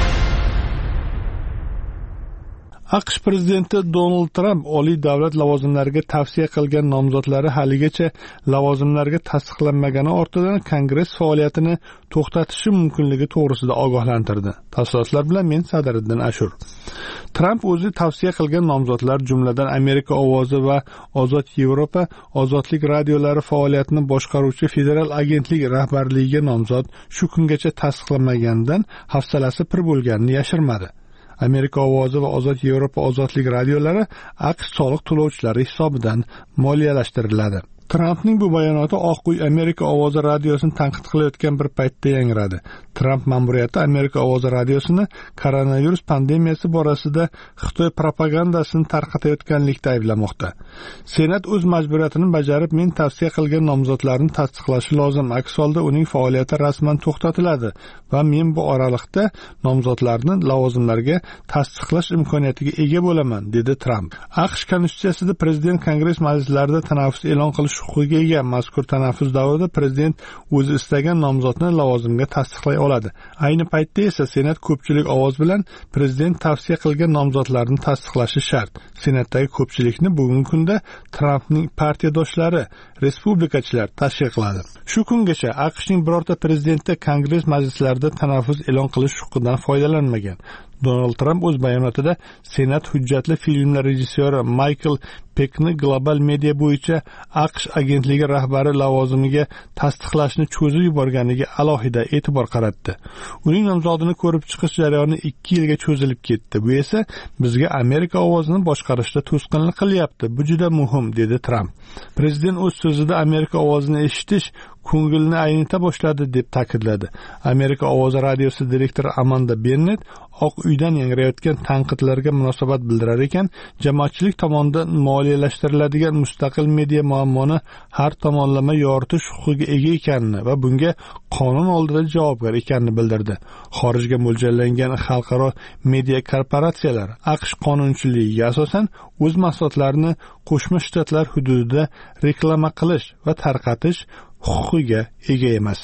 AQSh prezidenti Donald Trump oliy davlat lavozimlariga tavsiya qilgan nomzodlari haligacha lavozimlarga tasdiqlanmagani ortidan Kongress faoliyatini to'xtatishi mumkinligi to'g'risida ogohlantirdi. Tafsilotlar bilan men Sadiriddin Ashur. Trump o'zi tavsiya qilgan nomzodlar, jumladan Amerika ovozi va Ozod Yevropa ozodlik radiolari faoliyatini boshqaruvchi federal agentlik rahbarligiga nomzod shu kungacha tasdiqlanmaganidan hafsalasi pir bo'lganini yashirmadi. Amerika ovozi va Ozod Yevropa ozodlik radiolari AQSh soliq to'lovchilari hisobidan moliyalashtiriladi. Trumpning bu bayonoti Oq uy Amerika ovozi radiosini tanqid qilayotgan bir paytda yangradi. Trump ma'muriyati Amerika ovozi radiosini koronavirus pandemiyasi borasida Xitoy propagandasini tarqatayotganlikda ayblamoqda. Senat o'z majburiyatini bajarib, men tavsiya qilgan nomzodlarni tasdiqlashi lozim. Aks holda uning faoliyati rasman to'xtatiladi va men bu oraliqda nomzodlarni lavozimlarga tasdiqlash imkoniyatiga ega bo'laman, dedi Trump. AQSh konstitutsiyasida prezident Kongress majlislarida tanaffus e'lon qilish huquqiga ega. Mazkur tanaffus davrida prezident o'zi istagan nomzodni lavozimga tasdiqlay oladi. Ayni paytda esa Senat ko'pchilik ovoz bilan prezident tavsiya qilgan nomzodlarni tasdiqlashi shart. Senatdagi ko'pchilikni bugungi kunda Trumpning partiyadoshlari, respublikachilar tashkil qiladi. Shu kungacha AQShning birorta prezidenti Kongress majlislarida tanaffus e'lon qilish huquqidan foydalanmagan. Donald Trump o'z bayonotida Senat hujjatli filmlar rejissyori Michael Peckni global media bo'yicha AQSh agentligi rahbari lavozimiga tasdiqlashni cho'zib yuborganiga alohida e'tibor qaratdi. Uning nomzodini ko'rib chiqish jarayoni ikki yilga cho'zilib ketdi. Bu esa bizga Amerika ovozini boshqarishda to'sqinlik qilyapti. Bu juda muhim, dedi Trump. Prezident o'z so'zida Amerika ovozini eshitish ko'ngilni aynita boshladi deb ta'kidladi. Amerika ovozi radiosi direktori Amanda Bennett Oq uydan yangrayotgan tanqidlarga munosabat bildirar ekan, jamoatchilik tomonidan moliyalashtiriladigan mustaqil media muammoni har tomonlama yoritish huquqiga ega ekanini va bunga qonun oldida javobgar ekanini bildirdi. Xorijga mo'ljallangan xalqaro media korporatsiyalar AQSh qonunchiligiga asosan o'z mahsulotlarini Qo'shma Shtatlar hududida reklama qilish va tarqatish huquqiga ega emas.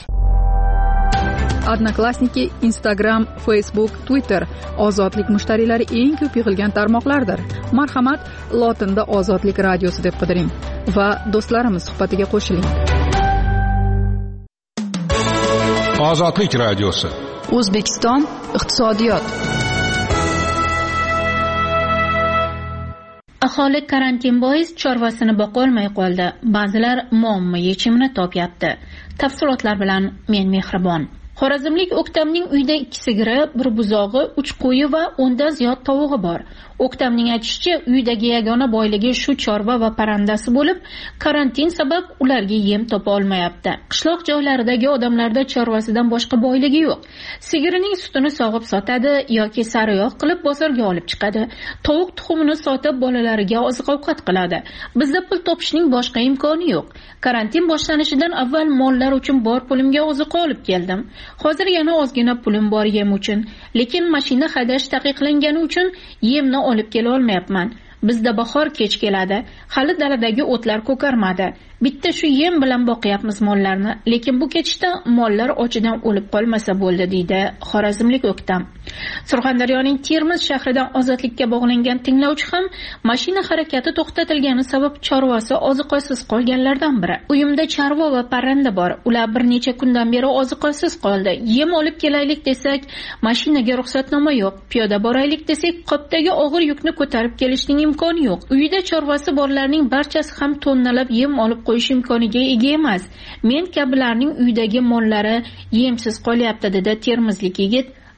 Odnoklassniki, Instagram, Facebook, Twitter ozodlik mushtariylari eng ko'p yig'ilgan tarmoqlardir. Marhamat, lotinda Ozodlik radiosi deb qidiring va do'stlarimiz suhbatiga qo'shiling. Ozodlik radiosi. O'zbekiston iqtisodiyot. Aholi karantin bois chorvasini boqolmay qoldi. Ba'zilar muammo yechimini topyapti. Tafsilotlar bilan men Mehribon. Xorazmlik O'ktamning uyida ikki sigiri, bir buzog'i, uch qo'yi va o'ndan ziyod tovug'i bor. O'ktamning aytishicha, uydagi yagona boyligi shu chorva va parrandasi bo'lib, karantin sabab ularga yem topa olmayapti. Qishloq joylaridagi odamlarda chorvasidan boshqa boyligi yo'q. Sigirining sutini sog'ib sotadi yoki sariyog' qilib bozorga olib chiqadi. Tovuq tuxumini sotib bolalariga oziq-ovqat qiladi. Bizda pul topishning boshqa imkoni yo'q. Karantin boshlanishidan avval mollar uchun bor pulimga oziq olib keldim. Hozir yana ozgina pulim bor yem uchun, lekin mashina haydash taqiqlangani uchun yemni olib kela olmayapman. Bizda bahor kech keladi. Hali daladagi o'tlar ko'karmadi. Bitta shu yem bilan boqyapmiz mollarni, lekin bu ketishda mollar ochidan o'lib qolmasa bo'ldi, deydi Xorazmlik O'ktam. Surxondaryoning Termiz shahridan ozodlikka bog'langan tinglovchi ham mashina harakati to'xtatilgani sabab chorvasi oziqasiz qolganlardan biri. Uyimda chorva va parranda bor. Ular bir necha kundan beri oziqasiz qoldi. Yem olib kelaylik desak, mashinaga ruxsatnoma yo'q. Piyoda boraylik desak, qopdagi og'ir yukni ko'tarib kelishning imkoni yo'q. Uyida chorvasi borlarning barchasi ham tonnalab yem olib qo'yish imkoniga ega emas. Men kabilarning uydagi mollari yemsiz qolyapti, dedi termizlik yigit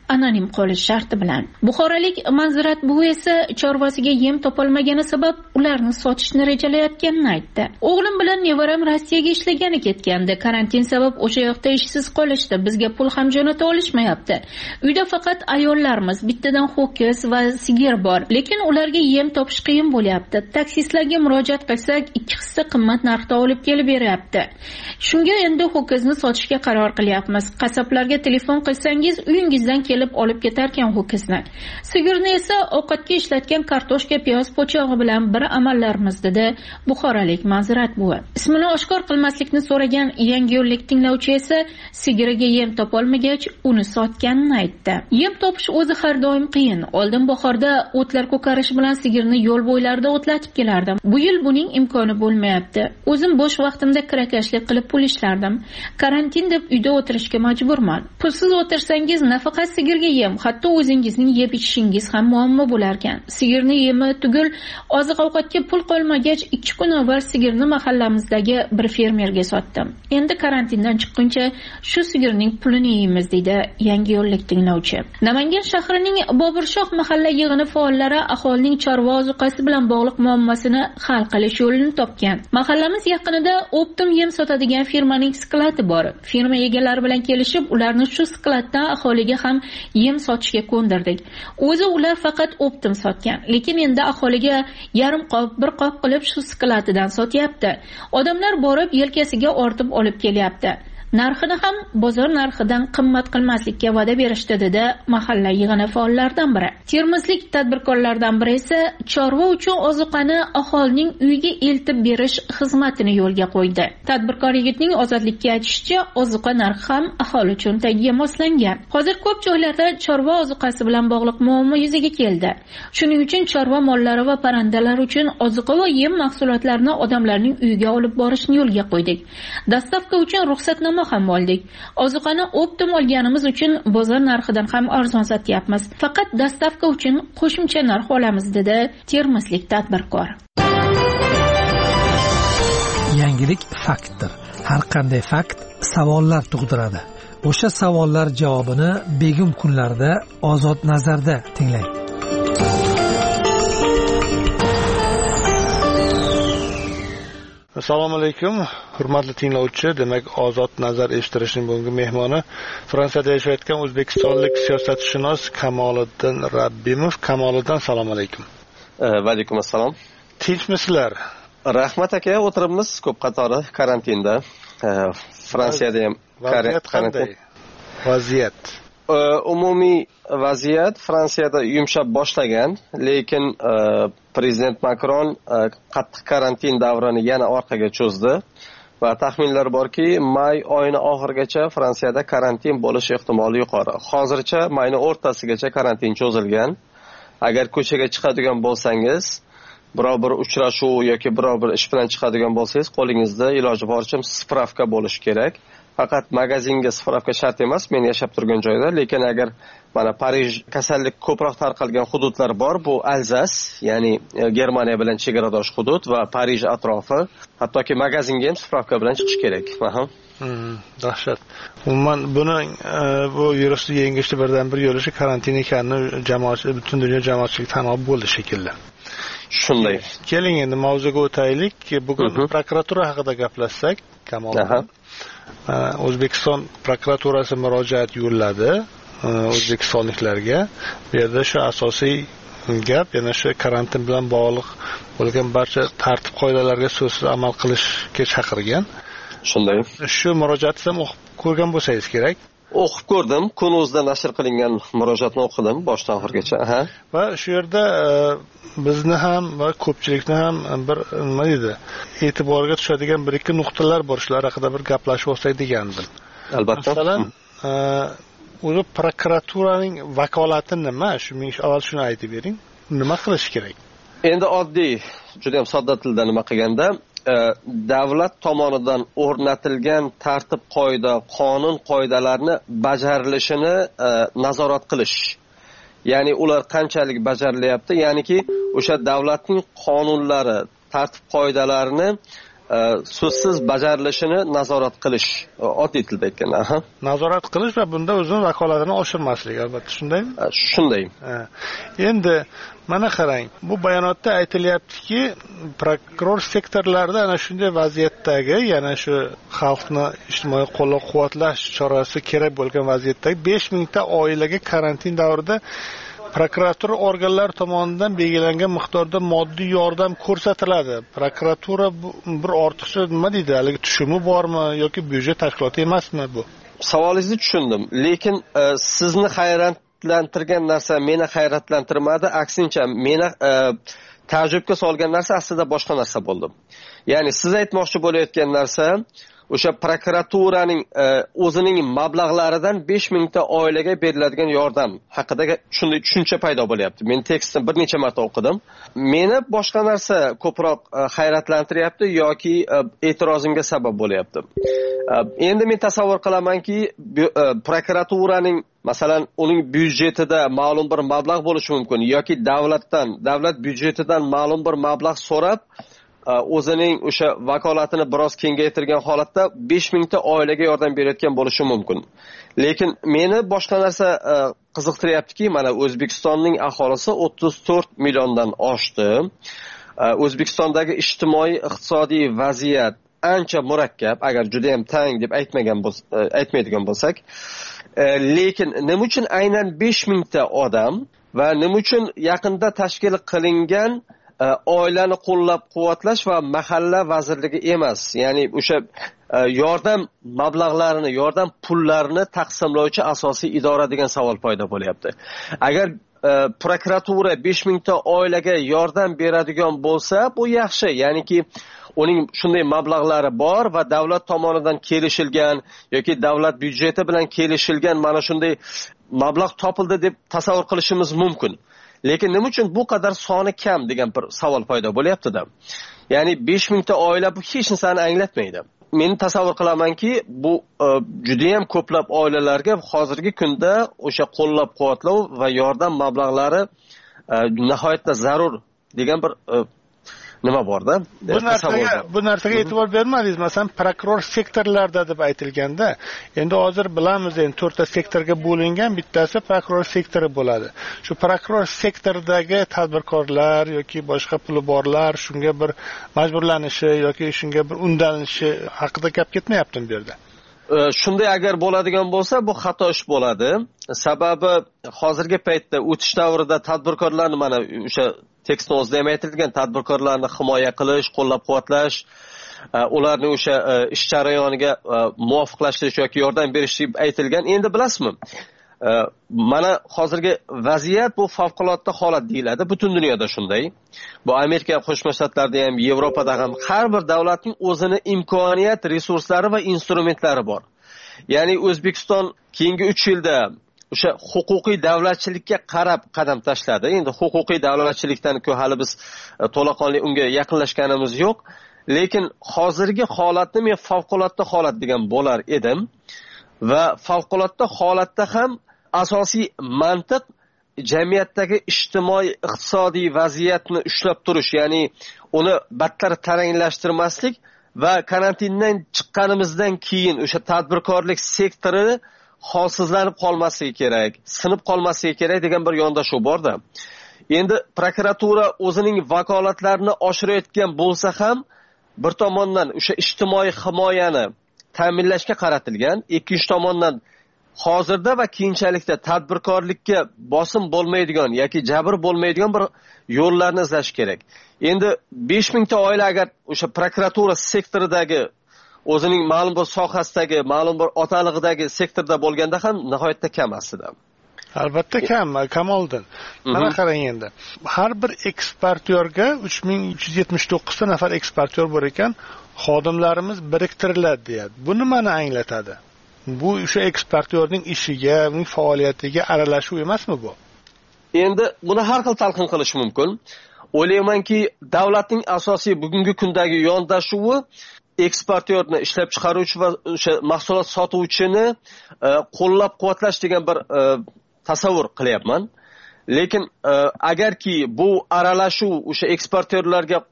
anonim qolish sharti bilan. Buxorolik Manzirat buvi esa chorvasiga yem topolmagani sabab ularni sotishni rejalayotganini aytdi. O'g'lim bilan nevaram Rossiyaga ishlagani ketgandi. Karantin sabab o'sha yoqda ishsiz qolishdi. Bizga pul ham jo'nata olishmayapti. Uyda faqat ayollarmiz, bittadan ho'kiz va sigir bor. Lekin ularga yem topish qiyin bo'lyapti. Taksistlarga murojaat qilsak, ikki hissa qimmat narxda olib kelib beryapti. Shunga endi ho'kizni sotishga qaror qilyapmiz. Qassoblarga telefon qilsangiz, uyingizdan kelib olib ketarkan ho'kizni. Sigirni esa ovqatga ishlatgan kartoshka, piyoz po'chog'i bilan bir amallarmiz, dedi buxorolik Manzirat buvi. Ismini oshkor qilmaslikni so'ragan Yangi yo'llik tinglovchi esa sigiriga yem topolmagach, uni sotganini aytdi. Yem topish o'zi har doim qiyin. Oldin bahorda o'tlar ko'karish bilan sigirni yo'l bo'ylarida o'tlatib kelardim. Bu yil buning imkoni bo'lmayapti. O'zim bo'sh vaqtimda kirakashlik qilib pul ishlardim. Karantin deb uyda o'tirishga majburman. Pulsiz o'tirsangiz nafaqat sigirga yem, hatto o'zingizning yeb ichishingiz ham muammo bo'lar ekan. Sigirni yemi tugul oziq-ovqatga pul qolmagach, ikki kun avval sigirni mahallamizdagi bir fermerga sotdim. Endi karantindan chiqquncha shu sigirning pulini yeymiz, deydi Yangi yo'llik tinglovchi. Namangan shahrining Boburshoh mahalla yig'ini faollari aholining chorva ozuqasi bilan bog'liq muammosini hal qilish yo'lini topgan. Mahallamiz yaqinida Optim yem sotadigan firmaning skladi bor. Firma egalari bilan kelishib, ularni shu skladdan aholiga ham yem sotishga ko'ndirdik. O'zi ular faqat Optim sotgan, lekin endi aholiga yarim qop, bir qop qilib shu skladidan sotyapti. Odamlar borib yelkasiga ortib olib kelyapti. Narxini ham bozor narxidan qimmat qilmaslikka va'da berishdi, dedi mahalla yig'ini faollaridan biri. Termizlik tadbirkorlardan biri esa chorva uchun ozuqani aholining uyiga eltib berish xizmatini yo'lga qo'ydi. Tadbirkor yigitning Ozodlikka aytishicha, ozuqa narxi ham aholi uchun tagiga moslangan. Hozir ko'p joylarda chorva ozuqasi bilan bog'liq muammo yuzaga keldi. Shuning uchun chorva mollari va parrandalar uchun ozuqa va yem mahsulotlarini odamlarning uyiga olib borishni yo'lga qo'ydik. Dastavka uchun ruxsatnoma ham oldik. Ozuqani Optim olganimiz uchun bozor narxidan ham arzon sotyapmiz. Faqat dastavka uchun qo'shimcha narx olamiz, dedi termizlik tadbirkor. Yangilik faktdir. Har qanday fakt savollar tug'diradi. O'sha savollar javobini begim kunlarda Ozod nazarda tinglang. Assalomu alaykum, hurmatli tinglovchi. Demak, Ozod nazar eshittirishning bugungi mehmoni Fransiyada yashayotgan o'zbekistonlik siyosatshunos Kamoliddin Rabbimov. Kamoliddin, assalomu alaykum. Va alaykum assalom. Tinchmisizlar? Rahmat aka, o'tiribmiz ko'p qatori karantinda. Fransiyada ham vaziyat qanday? Vaziyat umumiy vaziyat Fransiyada yumshab boshlagan, lekin prezident Makron qattiq karantin davrini yana orqaga cho'zdi va taxminlar borki, may oyini oxirigacha Fransiyada karantin bo'lish ehtimoli yuqori. Hozircha mayning o'rtasigacha karantin cho'zilgan. Agar ko'chaga chiqadigan bo'lsangiz, biror bir uchrashuv yoki biror bir ish bilan chiqadigan bo'lsangiz, qo'lingizda iloji boricha spravka bo'lishi kerak. Faqat magazinga spravka shart emas, men yashab turgan joyda, lekin agar mana Parij kasallik ko'proq tarqalgan hududlar bor, bu Alzas, ya'ni Germaniya bilan chegaradosh hudud va Parij atrofi, hattoki magazinga ham spravka bilan chiqish kerak. Aha. Hmm, dahshat. Umuman buni bu virusni yengishni birdan bir yo'li shu karantin ekanini jamoatchilik, butun dunyo jamoatchiligi tan olib bo'ldi shekilli. Shunday. Keling endi mavzuga o'taylik. Bugun prokuratura haqida gaplashsak, Kamoliddin. O'zbekiston prokuraturasi murojaat yo'lladi o'zbekistonliklarga. Bu yerda shu asosiy gap yana shu karantin bilan bog'liq bo'lgan barcha tartib qoidalarga so'zsiz amal qilishga chaqirgan. Shunday. Shu murojaatni ham o'qib ko'rgan bo'lsangiz kerak. O'qib ko'rdim. Kunuzda nashr qilingan murojaatni o'qidim boshdan oxirigacha. Aha. Va shu yerda bizni ham va ko'pchilikni ham bir nima deydi, e'tiborga tushadigan bir ikki nuqtalar bor. Shular haqida bir gaplashib olsak degandim. Albatta. Masalan, o'zi prokuraturaning vakolati nima? Shu men avval shuni aytib bering. Nima qilish kerak? Endi oddiy, juda ham sodda tilda nima qilganda, davlat tomonidan o'rnatilgan tartib qoida, qonun qoidalarni bajarilishini nazorat qilish. Ya'ni ular qanchalik bajarilyapti, ya'niki o'sha davlatning qonunlari, tartib qoidalarini so'zsiz bajarilishini nazorat qilish, oddiy tilda aytganda. Nazorat qilish va bunda o'zini vakolatini oshirmaslik, albatta, shundaymi? Shunday. Endi mana qarang, bu bayonotda aytilyaptiki, prokuror sektorlarda ana shunday vaziyatdagi, yana shu xalqni ijtimoiy qo'llab-quvvatlash chorasi kerak bo'lgan vaziyatdagi besh mingta oilaga karantin davrida prokuratura organlari tomonidan belgilangan miqdorda moddiy yordam ko'rsatiladi. Prokuratura bir ortiqcha nima deydi, haligi tushumi bormi yoki byudjet tashkiloti emasmi bu? Savolingizni tushundim, lekin e, sizni hayratlantirgan narsa meni hayratlantirmadi, aksincha meni e, ta'jubga solgan narsa aslida boshqa narsa bo'ldi. Ya'ni siz aytmoqchi bo'layotgan narsa o'sha prokuraturaning o'zining mablag'laridan besh mingta oilaga beriladigan yordam haqidagi shunday tushuncha paydo bo'lyapti. Men tekstni bir necha marta o'qidim. Meni boshqa narsa ko'proq hayratlantiryapti yoki e'tirozimga sabab bo'lyapti. Endi men tasavvur qilamanki, prokuraturaning masalan uning byudjetida ma'lum bir mablag' bo'lishi mumkin yoki davlatdan, davlat byudjetidan ma'lum bir mablag' so'rab o'zining o'sha vakolatini biroz kengaytirgan holatda besh mingta oilaga yordam berayotgan bo'lishi mumkin. Lekin meni boshqa narsa qiziqtiryaptiki, mana O'zbekistonning aholisi o'ttiz to'rt milliondan oshdi. O'zbekistondagi ijtimoiy iqtisodiy vaziyat ancha murakkab, agar juda ham tang deb aytmagan bo'lsak, aytmaydigan bo'lsak, lekin nima uchun aynan besh mingta odam va nima uchun yaqinda tashkil qilingan oilani qo'llab-quvvatlash va mahalla vazirligi emas, ya'ni o'sha yordam mablag'larini, yordam pullarini taqsimlovchi asosiy idora degan savol paydo bo'lyapti. Agar prokuratura besh mingta oilaga yordam beradigan bo'lsa, bu yaxshi, ya'niki uning shunday mablag'lari bor va davlat tomonidan kelishilgan yoki davlat byudjeti bilan kelishilgan mana shunday mablag' topildi deb tasavvur qilishimiz mumkin. Lekin nima uchun bu qadar soni kam degan bir savol paydo bo'lyapti-da. Ya'ni besh mingta oila bu hech narsani anglatmaydi. Men tasavvur qilamanki, bu juda ham ko'plab oilalarga hozirgi kunda o'sha qo'llab-quvvatlov va yordam mablag'lari nihoyatda zarur degan bir nima borda? Bu narsaga bu narsaga e'tibor bermadingiz. Masalan, prokuror sektorlarda deb aytilganda, endi hozir bilamiz, endi to'rtta sektorga bo'lingan, bittasi prokuror sektori bo'ladi. Shu prokuror sektoridagi tadbirkorlar yoki boshqa puli borlar shunga bir majburlanishi yoki shunga bir undanishi haqida gap ketmayaptimi bu yerda? Shunday agar bo'ladigan bo'lsa, bu xato ish bo'ladi. Sababi hozirgi paytda o'tish davrida tadbirkorlarni mana o'sha tekstning o'zida ham aytilgan, tadbirkorlarni himoya qilish, qo'llab-quvvatlash, ularni o'sha ish jarayoniga muvofiqlashtirish yoki yordam berish deb aytilgan. Endi bilasizmi? Mana hozirgi vaziyat bu favqulodda holat deyiladi. Butun dunyoda shunday. Bu Amerika Qo'shma Shtatlarida ham, Yevropada ham har bir davlatning o'zini imkoniyat, resurslari va instrumentlari bor. Ya'ni O'zbekiston keyingi uch yilda o'sha huquqiy davlatchilikka qarab qadam tashladi. Endi huquqiy davlatchilikdan ku hali biz to'laqonli unga yaqinlashganimiz yo'q. Lekin hozirgi holatni men favqulodda holat degan bo'lar edim va favqulodda holatda ham asosiy mantiq jamiyatdagi ijtimoiy iqtisodiy vaziyatni ushlab turish, ya'ni uni battar taranglashtirmaslik va karantindan chiqqanimizdan keyin o'sha tadbirkorlik sektori holsizlanib qolmasligi kerak, sinib qolmasligi kerak degan bir yondashuv bor-da. Endi prokuratura o'zining vakolatlarini oshirayotgan bo'lsa ham bir tomondan o'sha ijtimoiy himoyani ta'minlashga qaratilgan, ikkinchi tomondan hozirda va keyinchalikda tadbirkorlikka bosim bo'lmaydigan yoki jabr bo'lmaydigan bir yo'llarni izlash kerak. Endi besh mingta oila agar o'sha prokuratura sektoridagi o'zining ma'lum bir sohasidagi, ma'lum bir otalig'idagi sektorda bo'lganda ham nihoyatda kam aslida. Albatta kam, Kamoliddin. Mana qarang endi. Har bir eksportyorga uch ming uch yuz yetmish to'qqiz ta nafar eksportyor bor ekan, xodimlarimiz biriktiriladi deyapti. Bu nimani anglatadi? Bu o'sha eksportyorning ishiga, uning faoliyatiga aralashuv emasmi bu? Endi buni har xil talqin qilish mumkin. O'ylaymanki, davlatning asosiy bugungi kundagi yondashuvi eksportyorni, ishlab chiqaruvchi va o'sha mahsulot sotuvchini qo'llab-quvvatlash degan bir tasavvur qilyapman. Lekin agarki bu aralashuv o'sha eksportyorlarga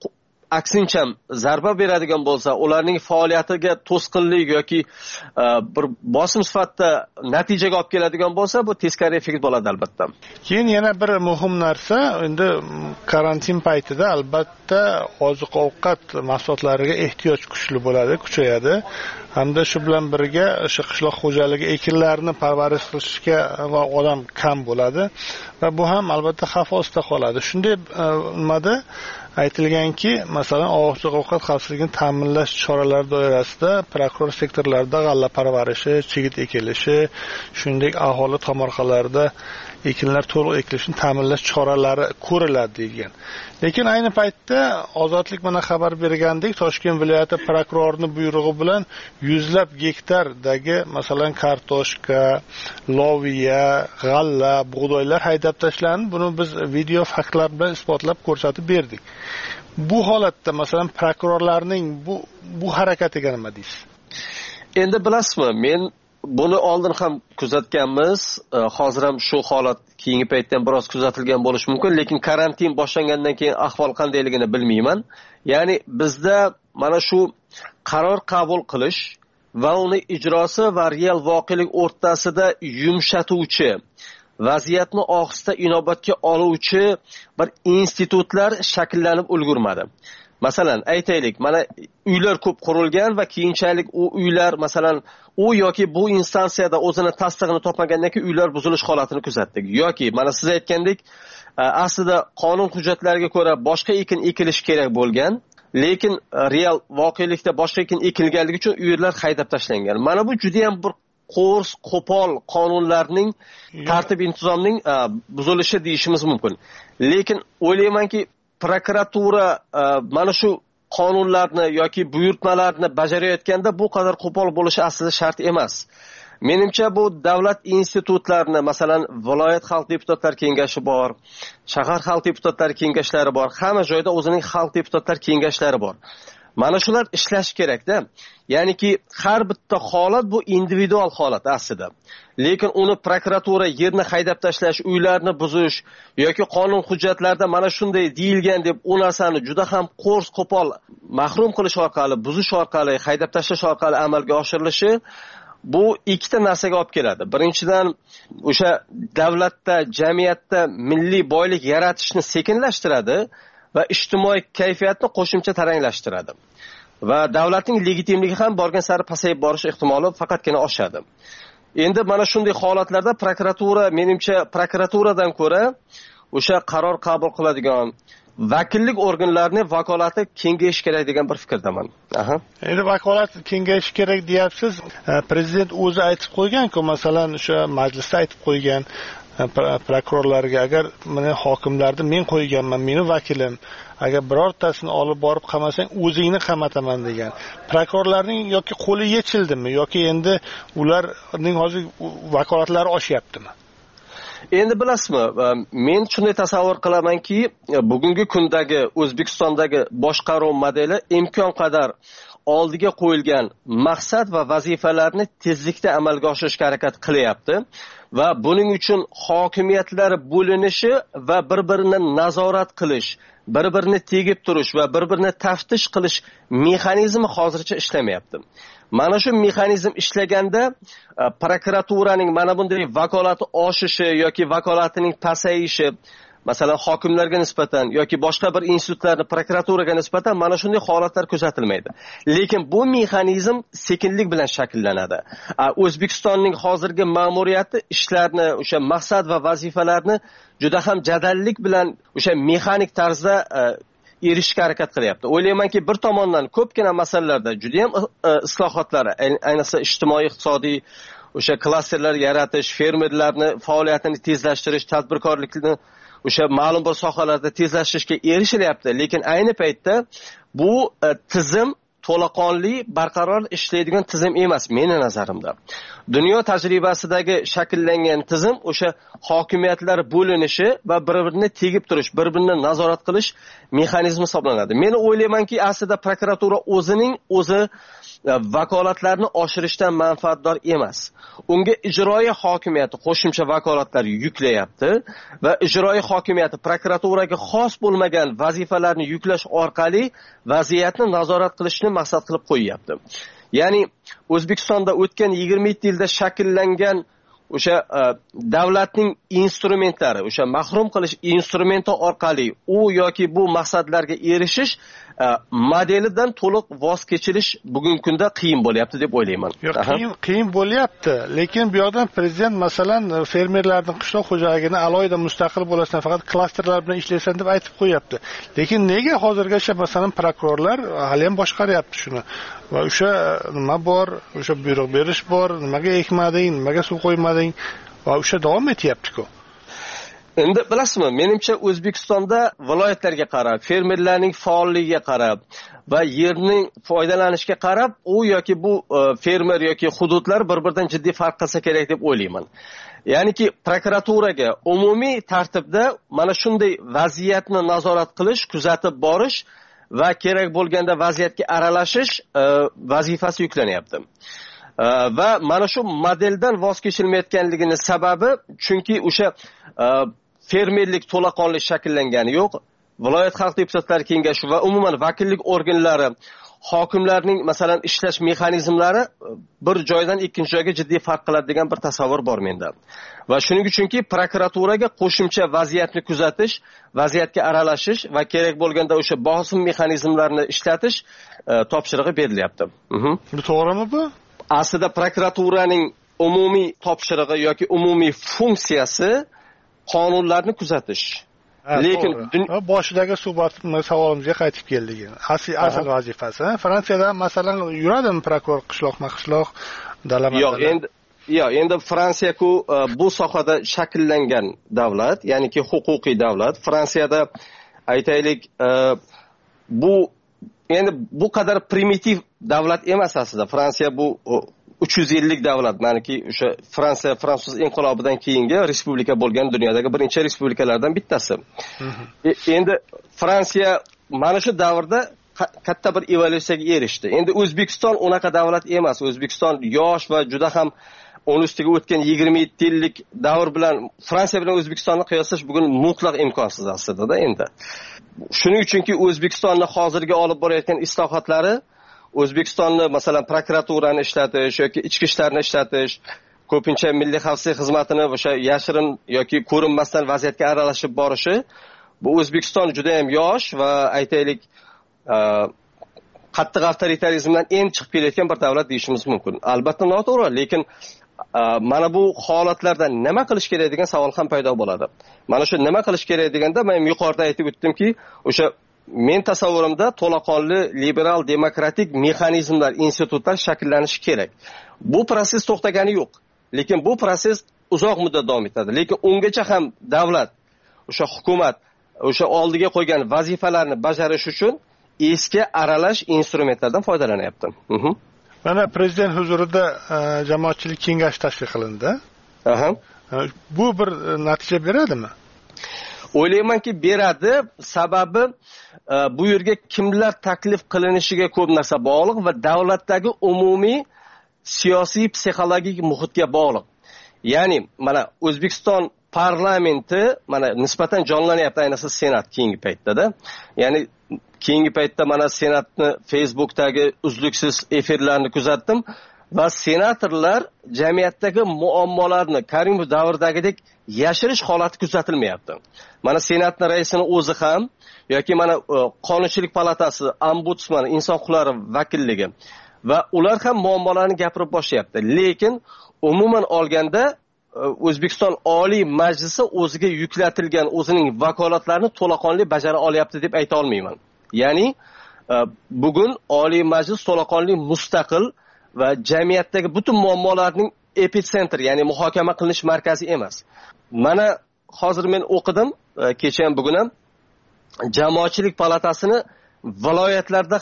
aksincha zarba beradigan bo'lsa, ularning faoliyatiga to'sqinlik yoki bir bosim sifatida natijaga olib keladigan bo'lsa, bu teskari effekt bo'ladi albatta. Keyin yana bir muhim narsa, endi karantin paytida albatta oziq-ovqat mahsulotlariga ehtiyoj kuchli bo'ladi, kuchayadi. Hamda shu bilan birga o'sha qishloq xo'jaligi ekinlarini parvarish qilishga va odam kam bo'ladi va bu ham albatta xavf ostida qoladi. Shunday nimada aytilganki, masalan, oziq-ovqat xavfsizligini ta'minlash choralari doirasida prokuror sektorlarda g'alla parvarishi, chigit ekilishi, shuningdek aholi tomorqalarida ekinlar to'liq ekilishini ta'minlash choralari ko'riladi degan. Lekin ayni paytda Ozodlik mana xabar bergandek, Toshkent viloyati prokurorining buyrug'i bilan yuzlab gektardagi masalan kartoshka, loviya, g'alla, bug'doylar haydab tashlandi. Buni biz video faktlar bilan isbotlab ko'rsatib berdik. Bu holatda masalan prokurorlarning bu bu harakatiga nima deysiz? Endi bilasizmi, men buni oldin ham kuzatganmiz, hozir ham shu holat keyingi paytda ham biroz kuzatilgan bo'lishi mumkin, lekin karantin boshlangandan keyin ahvol qandayligini bilmayman. Ya'ni bizda mana shu qaror qabul qilish va uni ijrosi va real voqelik o'rtasida yumshatuvchi, vaziyatni ohista inobatga oluvchi bir institutlar shakllanib ulgurmadi. Masalan, aytaylik, mana uylar ko'p qurilgan va keyinchalik u uylar, masalan, u yoki bu instansiyada o'zini tasdig'ini topmagandan keyin uylar buzilish holatini kuzatdik. Yoki mana siz aytgandek, aslida qonun hujjatlariga ko'ra boshqa ekin ekilish kerak bo'lgan, lekin real voqelikda boshqa ekin ekilganligi uchun uylar haydab tashlangan. Mana bu juda ham bir qo'rs, qo'pol qonunlarning, tartib intizomning buzilishi deyishimiz mumkin. Lekin o'ylaymanki, prokuratura mana shu qonunlarni yoki buyurtmalarni bajarayotganda bu qadar qo'pol bo'lishi aslida shart emas. Menimcha bu davlat institutlarini, masalan, viloyat xalq deputatlar kengashi bor, shahar xalq deputatlar kengashlari bor, hamma joyda o'zining xalq deputatlar kengashlari bor. Mana shular ishlash kerak-da. Ya'niki har bitta holat bu individual holat aslida. Lekin uni prokuratura yerni haydab tashlash, uylarni buzish yoki qonun hujjatlarida mana shunday deyilgan deb u narsani juda ham qo'rs, qo'pol mahrum qilish orqali, buzish orqali, haydab tashlash orqali amalga oshirilishi bu ikkita narsaga olib keladi. Birinchidan, o'sha davlatda, jamiyatda milliy boylik yaratishni sekinlashtiradi va ijtimoiy kayfiyatni qo'shimcha taranglashtiradi. Va davlatning legitimligi ham borgan sari pasayib borish ehtimoli faqatgina oshadi. Endi mana shunday holatlarda prokuratura, menimcha prokuraturadan ko'ra o'sha qaror qabul qiladigan vakillik organlarining vakolati kengayishi kerak degan bir fikrdaman. Aha. Endi vakolat kengayishi kerak deyapsiz. Prezident o'zi aytib qo'ygan-ku, masalan, o'sha majlisda aytib qo'ygan prokurorlarga, agar meni hokimlarni men qo'yganman, meni vakilim, agar birortasini olib borib qamasang, o'zingni qamataman degan. Prokurorlarning yoki qo'li yechildimi yoki endi ularning hozir vakolatlari oshyaptimi? Endi bilasizmi, men shunday tasavvur qilamanki, bugungi kundagi O'zbekistondagi boshqaruv modeli imkon qadar oldiga qo'yilgan maqsad va vazifalarni tezlikda amalga oshirishga harakat qilyapti va buning uchun hokimiyatlar bo'linishi va bir-birini nazorat qilish, bir-birini tegib turish va bir-birini taftish qilish mexanizmi hozircha ishlamayapti. Mana shu mexanizm ishlaganda prokuraturaning mana bunday vakolati oshishi yoki vakolatining pasayishi, masalan, hokimlarga nisbatan yoki boshqa bir institutlarning prokuraturaga nisbatan mana shunday holatlar kuzatilmaydi. Lekin bu mexanizm sekinlik bilan shakllanadi. O'zbekistonning hozirgi ma'muriyati ishlarni, o'sha maqsad va vazifalarni juda ham jadallik bilan o'sha mexanik tarzda erishishga harakat qilyapti. O'ylaymanki, bir tomondan ko'pgina masalalarda juda ham islohotlar, ayniqsa ijtimoiy iqtisodiy o'sha klasterlar yaratish, fermerlarni faoliyatini tezlashtirish, tadbirkorlikni o'sha ma'lum bir sohalarda tezlashishga erishilyapti. Lekin ayni paytda bu tizim to'laqonli barqaror ishlaydigan tizim emas meni nazarimda. Dunyo tajribasidagi shakllangan tizim o'sha hokimiyatlar bo'linishi va bir-birini tegib turish, bir-birini nazorat qilish mexanizmi hisoblanadi. Men o'ylaymanki, aslida prokuratura o'zining o'zi vakolatlarni oshirishdan manfaatdor emas. Unga ijroiy hokimiyati qo'shimcha vakolatlar yuklayapti va ijroiy hokimiyati prokuraturaga xos bo'lmagan vazifalarni yuklash orqali vaziyatni nazorat qilishni maqsad qilib qo'yyapti. Ya'ni O'zbekistonda o'tgan yigirma yetti yilda shakllangan o'sha davlatning instrumentlari, o'sha mahrum qilish instrumenti orqali u yoki bu maqsadlarga erishish modelidan to'liq voz kechilish bugungi kunda qiyin bo'lyapti deb o'ylayman. Yo'q, qiyin qiyin bo'lyapti, lekin bu yoqdan prezident masalan fermerlarning qishloq xo'jaligini alohida mustaqil bo'lasidan faqat klasterlar bilan ishlaysan deb aytib qo'yapti. Lekin nega hozirgacha masalan prokurorlar hali ham boshqaryapti shuni? Va o'sha nima bor, o'sha buyruq berish bor, nimaga ekmading, nimaga suv qo'ymading va o'sha davom etyapti-ku. Endi bilasizmi, menimcha O'zbekistonda viloyatlarga qarab, fermerlarning faolligiga qarab va yerning foydalanishga qarab, u yoki bu fermer yoki hududlar bir-biridan jiddiy farq qilsa kerak deb o'ylayman. Ya'niki prokuraturaga umumiy tartibda mana shunday vaziyatni nazorat qilish, kuzatib borish va kerak bo'lganda vaziyatga aralashish vazifasi yuklanyapti. Va mana shu modeldan voz kechilmayotganligini sababi chunki o'sha fermerlik to'laqonli shakllangani yo'q. Viloyat xalq deputatlari kengashi va umuman vakillik organlari, hokimlarning masalan ishlash mexanizmlari bir joydan ikkinchi joyga jiddiy farq qiladi degan bir tasavvur bor menda. Va shuning uchunki prokuraturaga qo'shimcha vaziyatni kuzatish, vaziyatga aralashish va kerak bo'lganda o'sha bosim mexanizmlarini ishlatish topshirig'i berilyapti. Bu to'g'rimi bu? Aslida prokuraturaning umumiy topshirig'i yoki umumiy funksiyasi qonunlarni kuzatish. Lekin boshidagi suhbat savolimizga qaytib keldik. Asl asl vazifasi. Fransiyada masalan yuradimi prokuror qishloqma-qishloq dalalarda? Yo'q, endi yo'q, endi Fransiya-ku bu sohada shakllangan davlat, ya'niki huquqiy davlat. Fransiyada aytaylik bu endi bu qadar primitiv davlat emas aslida. Fransiya bu uch yuz yillik davlat, ma'niki o'sha Fransiya fransuz inqilobidan keyingi respublika bo'lgan dunyodagi birinchi respublikalardan bittasi. E, endi Fransiya mana shu davrda katta bir evolyutsiyaga erishdi. Endi O'zbekiston unaqa davlat emas. O'zbekiston yosh va juda ham onun ustiga o'tgan yigirma yetti yillik davr bilan Fransiya bilan O'zbekistonni qiyoslash bugun mutlaq imkonsiz aslida endi. Shuning uchunki O'zbekistonni hozirgi olib borayotgan islohotlari O'zbekistonni masalan prokuraturani ishlatish yoki ichki ishlarni ishlatish, ko'pincha milliy xavfsizlik xizmatini o'sha yashirin yoki ko'rinmasdan vaziyatga aralashib borishi, bu O'zbekiston juda ham yosh va aytaylik qattiq avtoritarizmdan endi chiqib kelayotgan bir davlat deyishimiz mumkin. Albatta noto'g'ri, lekin mana bu holatlarda nima qilish kerak degan savol ham paydo bo'ladi. Mana shu nima qilish kerak deganda men yuqorida aytib o'tdimki, o'sha men tasavvurimda to'laqonli liberal demokratik mexanizmlar, institutlar shakllanishi kerak. Bu proses to'xtagani yo'q, lekin bu proses uzoq muddat davom etadi. Lekin ungacha ham davlat, o'sha hukumat o'sha oldiga qo'ygan vazifalarni bajarish uchun eski aralash instrumentlardan foydalanyapti. Mana prezident huzurida jamoatchilik kengashi tashkil qilindi. Aha. Bu bir natija beradimi? O'ylaymanki beradi, sababi bu yerga kimlar taklif qilinishiga ko'p narsa bog'liq va davlatdagi umumiy siyosiy psixologik muhitga bog'liq. Ya'ni mana O'zbekiston parlamenti mana nisbatan jonlanyapti, ayniqsa senat keyingi paytda-da. Ya'ni keyingi paytda mana senatni Facebookdagi uzluksiz efirlarini kuzatdim va senatorlar jamiyatdagi muammolarni Karimov davridagidek yashirish holati kuzatilmayapti. Mana senatning raisini o'zi ham yoki mana Qonunchilik palatasi, ombudsman, inson huquqlari vakilligi va ular ham muammolarni gapirib boshlayapti. Lekin umuman olganda O'zbekiston Oliy Majlisi o'ziga yuklatilgan o'zining vakolatlarini to'laqonli bajara olyapti deb ayta olmayman. Ya'ni bugun Oliy Majlis to'laqonli mustaqil va jamiyatdagi butun muammolarning epitsentr, ya'ni muhokama qilinish markazi emas. Mana hozir men o'qidim, kecha ham bugun ham jamoatchilik palatasini viloyatlarda ham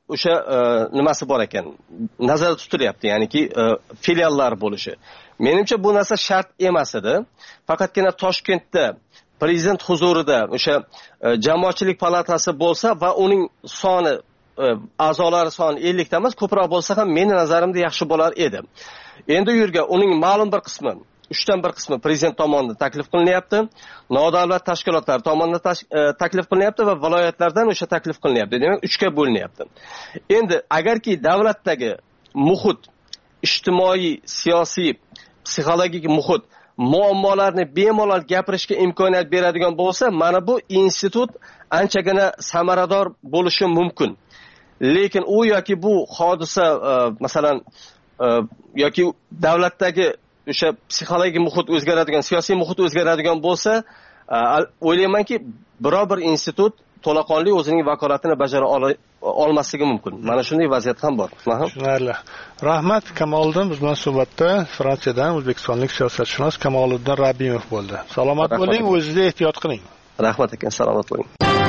o'sha nimasi bor ekan, nazarda tutilyapti, ya'niki filiallar bo'lishi. Menimcha bu narsa shart emas edi. Faqatgina Toshkentda prezident huzurida o'sha jamoatchilik palatasi bo'lsa va uning soni, a'zolari soni ellik ta emas, ko'proq bo'lsa ham meni nazarimda yaxshi bo'lar edi. Endi u yerga uning ma'lum bir qismi, uchdan bir qismi prezident tomonidan taklif qilinyapti, nodavlat tashkilotlar tomonidan taklif qilinyapti va viloyatlardan o'sha taklif qilinyapti. Demak, uchga bo'linyapti. Endi agarki davlatdagi muhit, ijtimoiy, siyosiy, psixologik muhit muammolarni bemalol gapirishga imkoniyat beradigan bo'lsa, mana bu institut anchagina samarador bo'lishi mumkin. Lekin u yoki bu hodisa masalan yoki davlatdagi o'sha psixologik muhit o'zgaradigan, siyosiy muhit o'zgaradigan bo'lsa, o'ylaymanki, biror bir institut to'laqonli o'zining vakolatini bajara olmasligi mumkin. Mana shunday vaziyat ham bor. Tushunarli. Rahmat. Kamoliddin biz bilan suhbatda Fransiyadan o'zbekistonlik siyosatshunos Kamoliddin Rabbimov bo'ldi. Salomat bo'ling, o'zingizga ehtiyot qiling. Rahmat ekan, salomat bo'ling.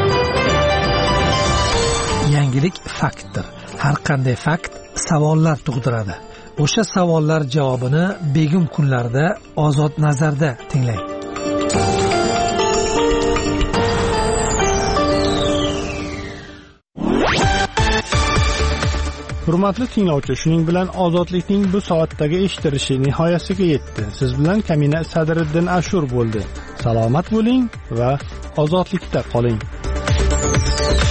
Yangilik faktdir. Har qanday fakt savollar tug'diradi. O'sha savollar javobini begim kunlarda Ozod nazarda tinglang. Hurmatli tinglovchi, shuning bilan ozodlikning bu soatdagi eshittirishi nihoyasiga yetdi. Siz bilan Kamina Sadriddin Ashur bo'ldi. Salomat bo'ling va ozodlikda qoling.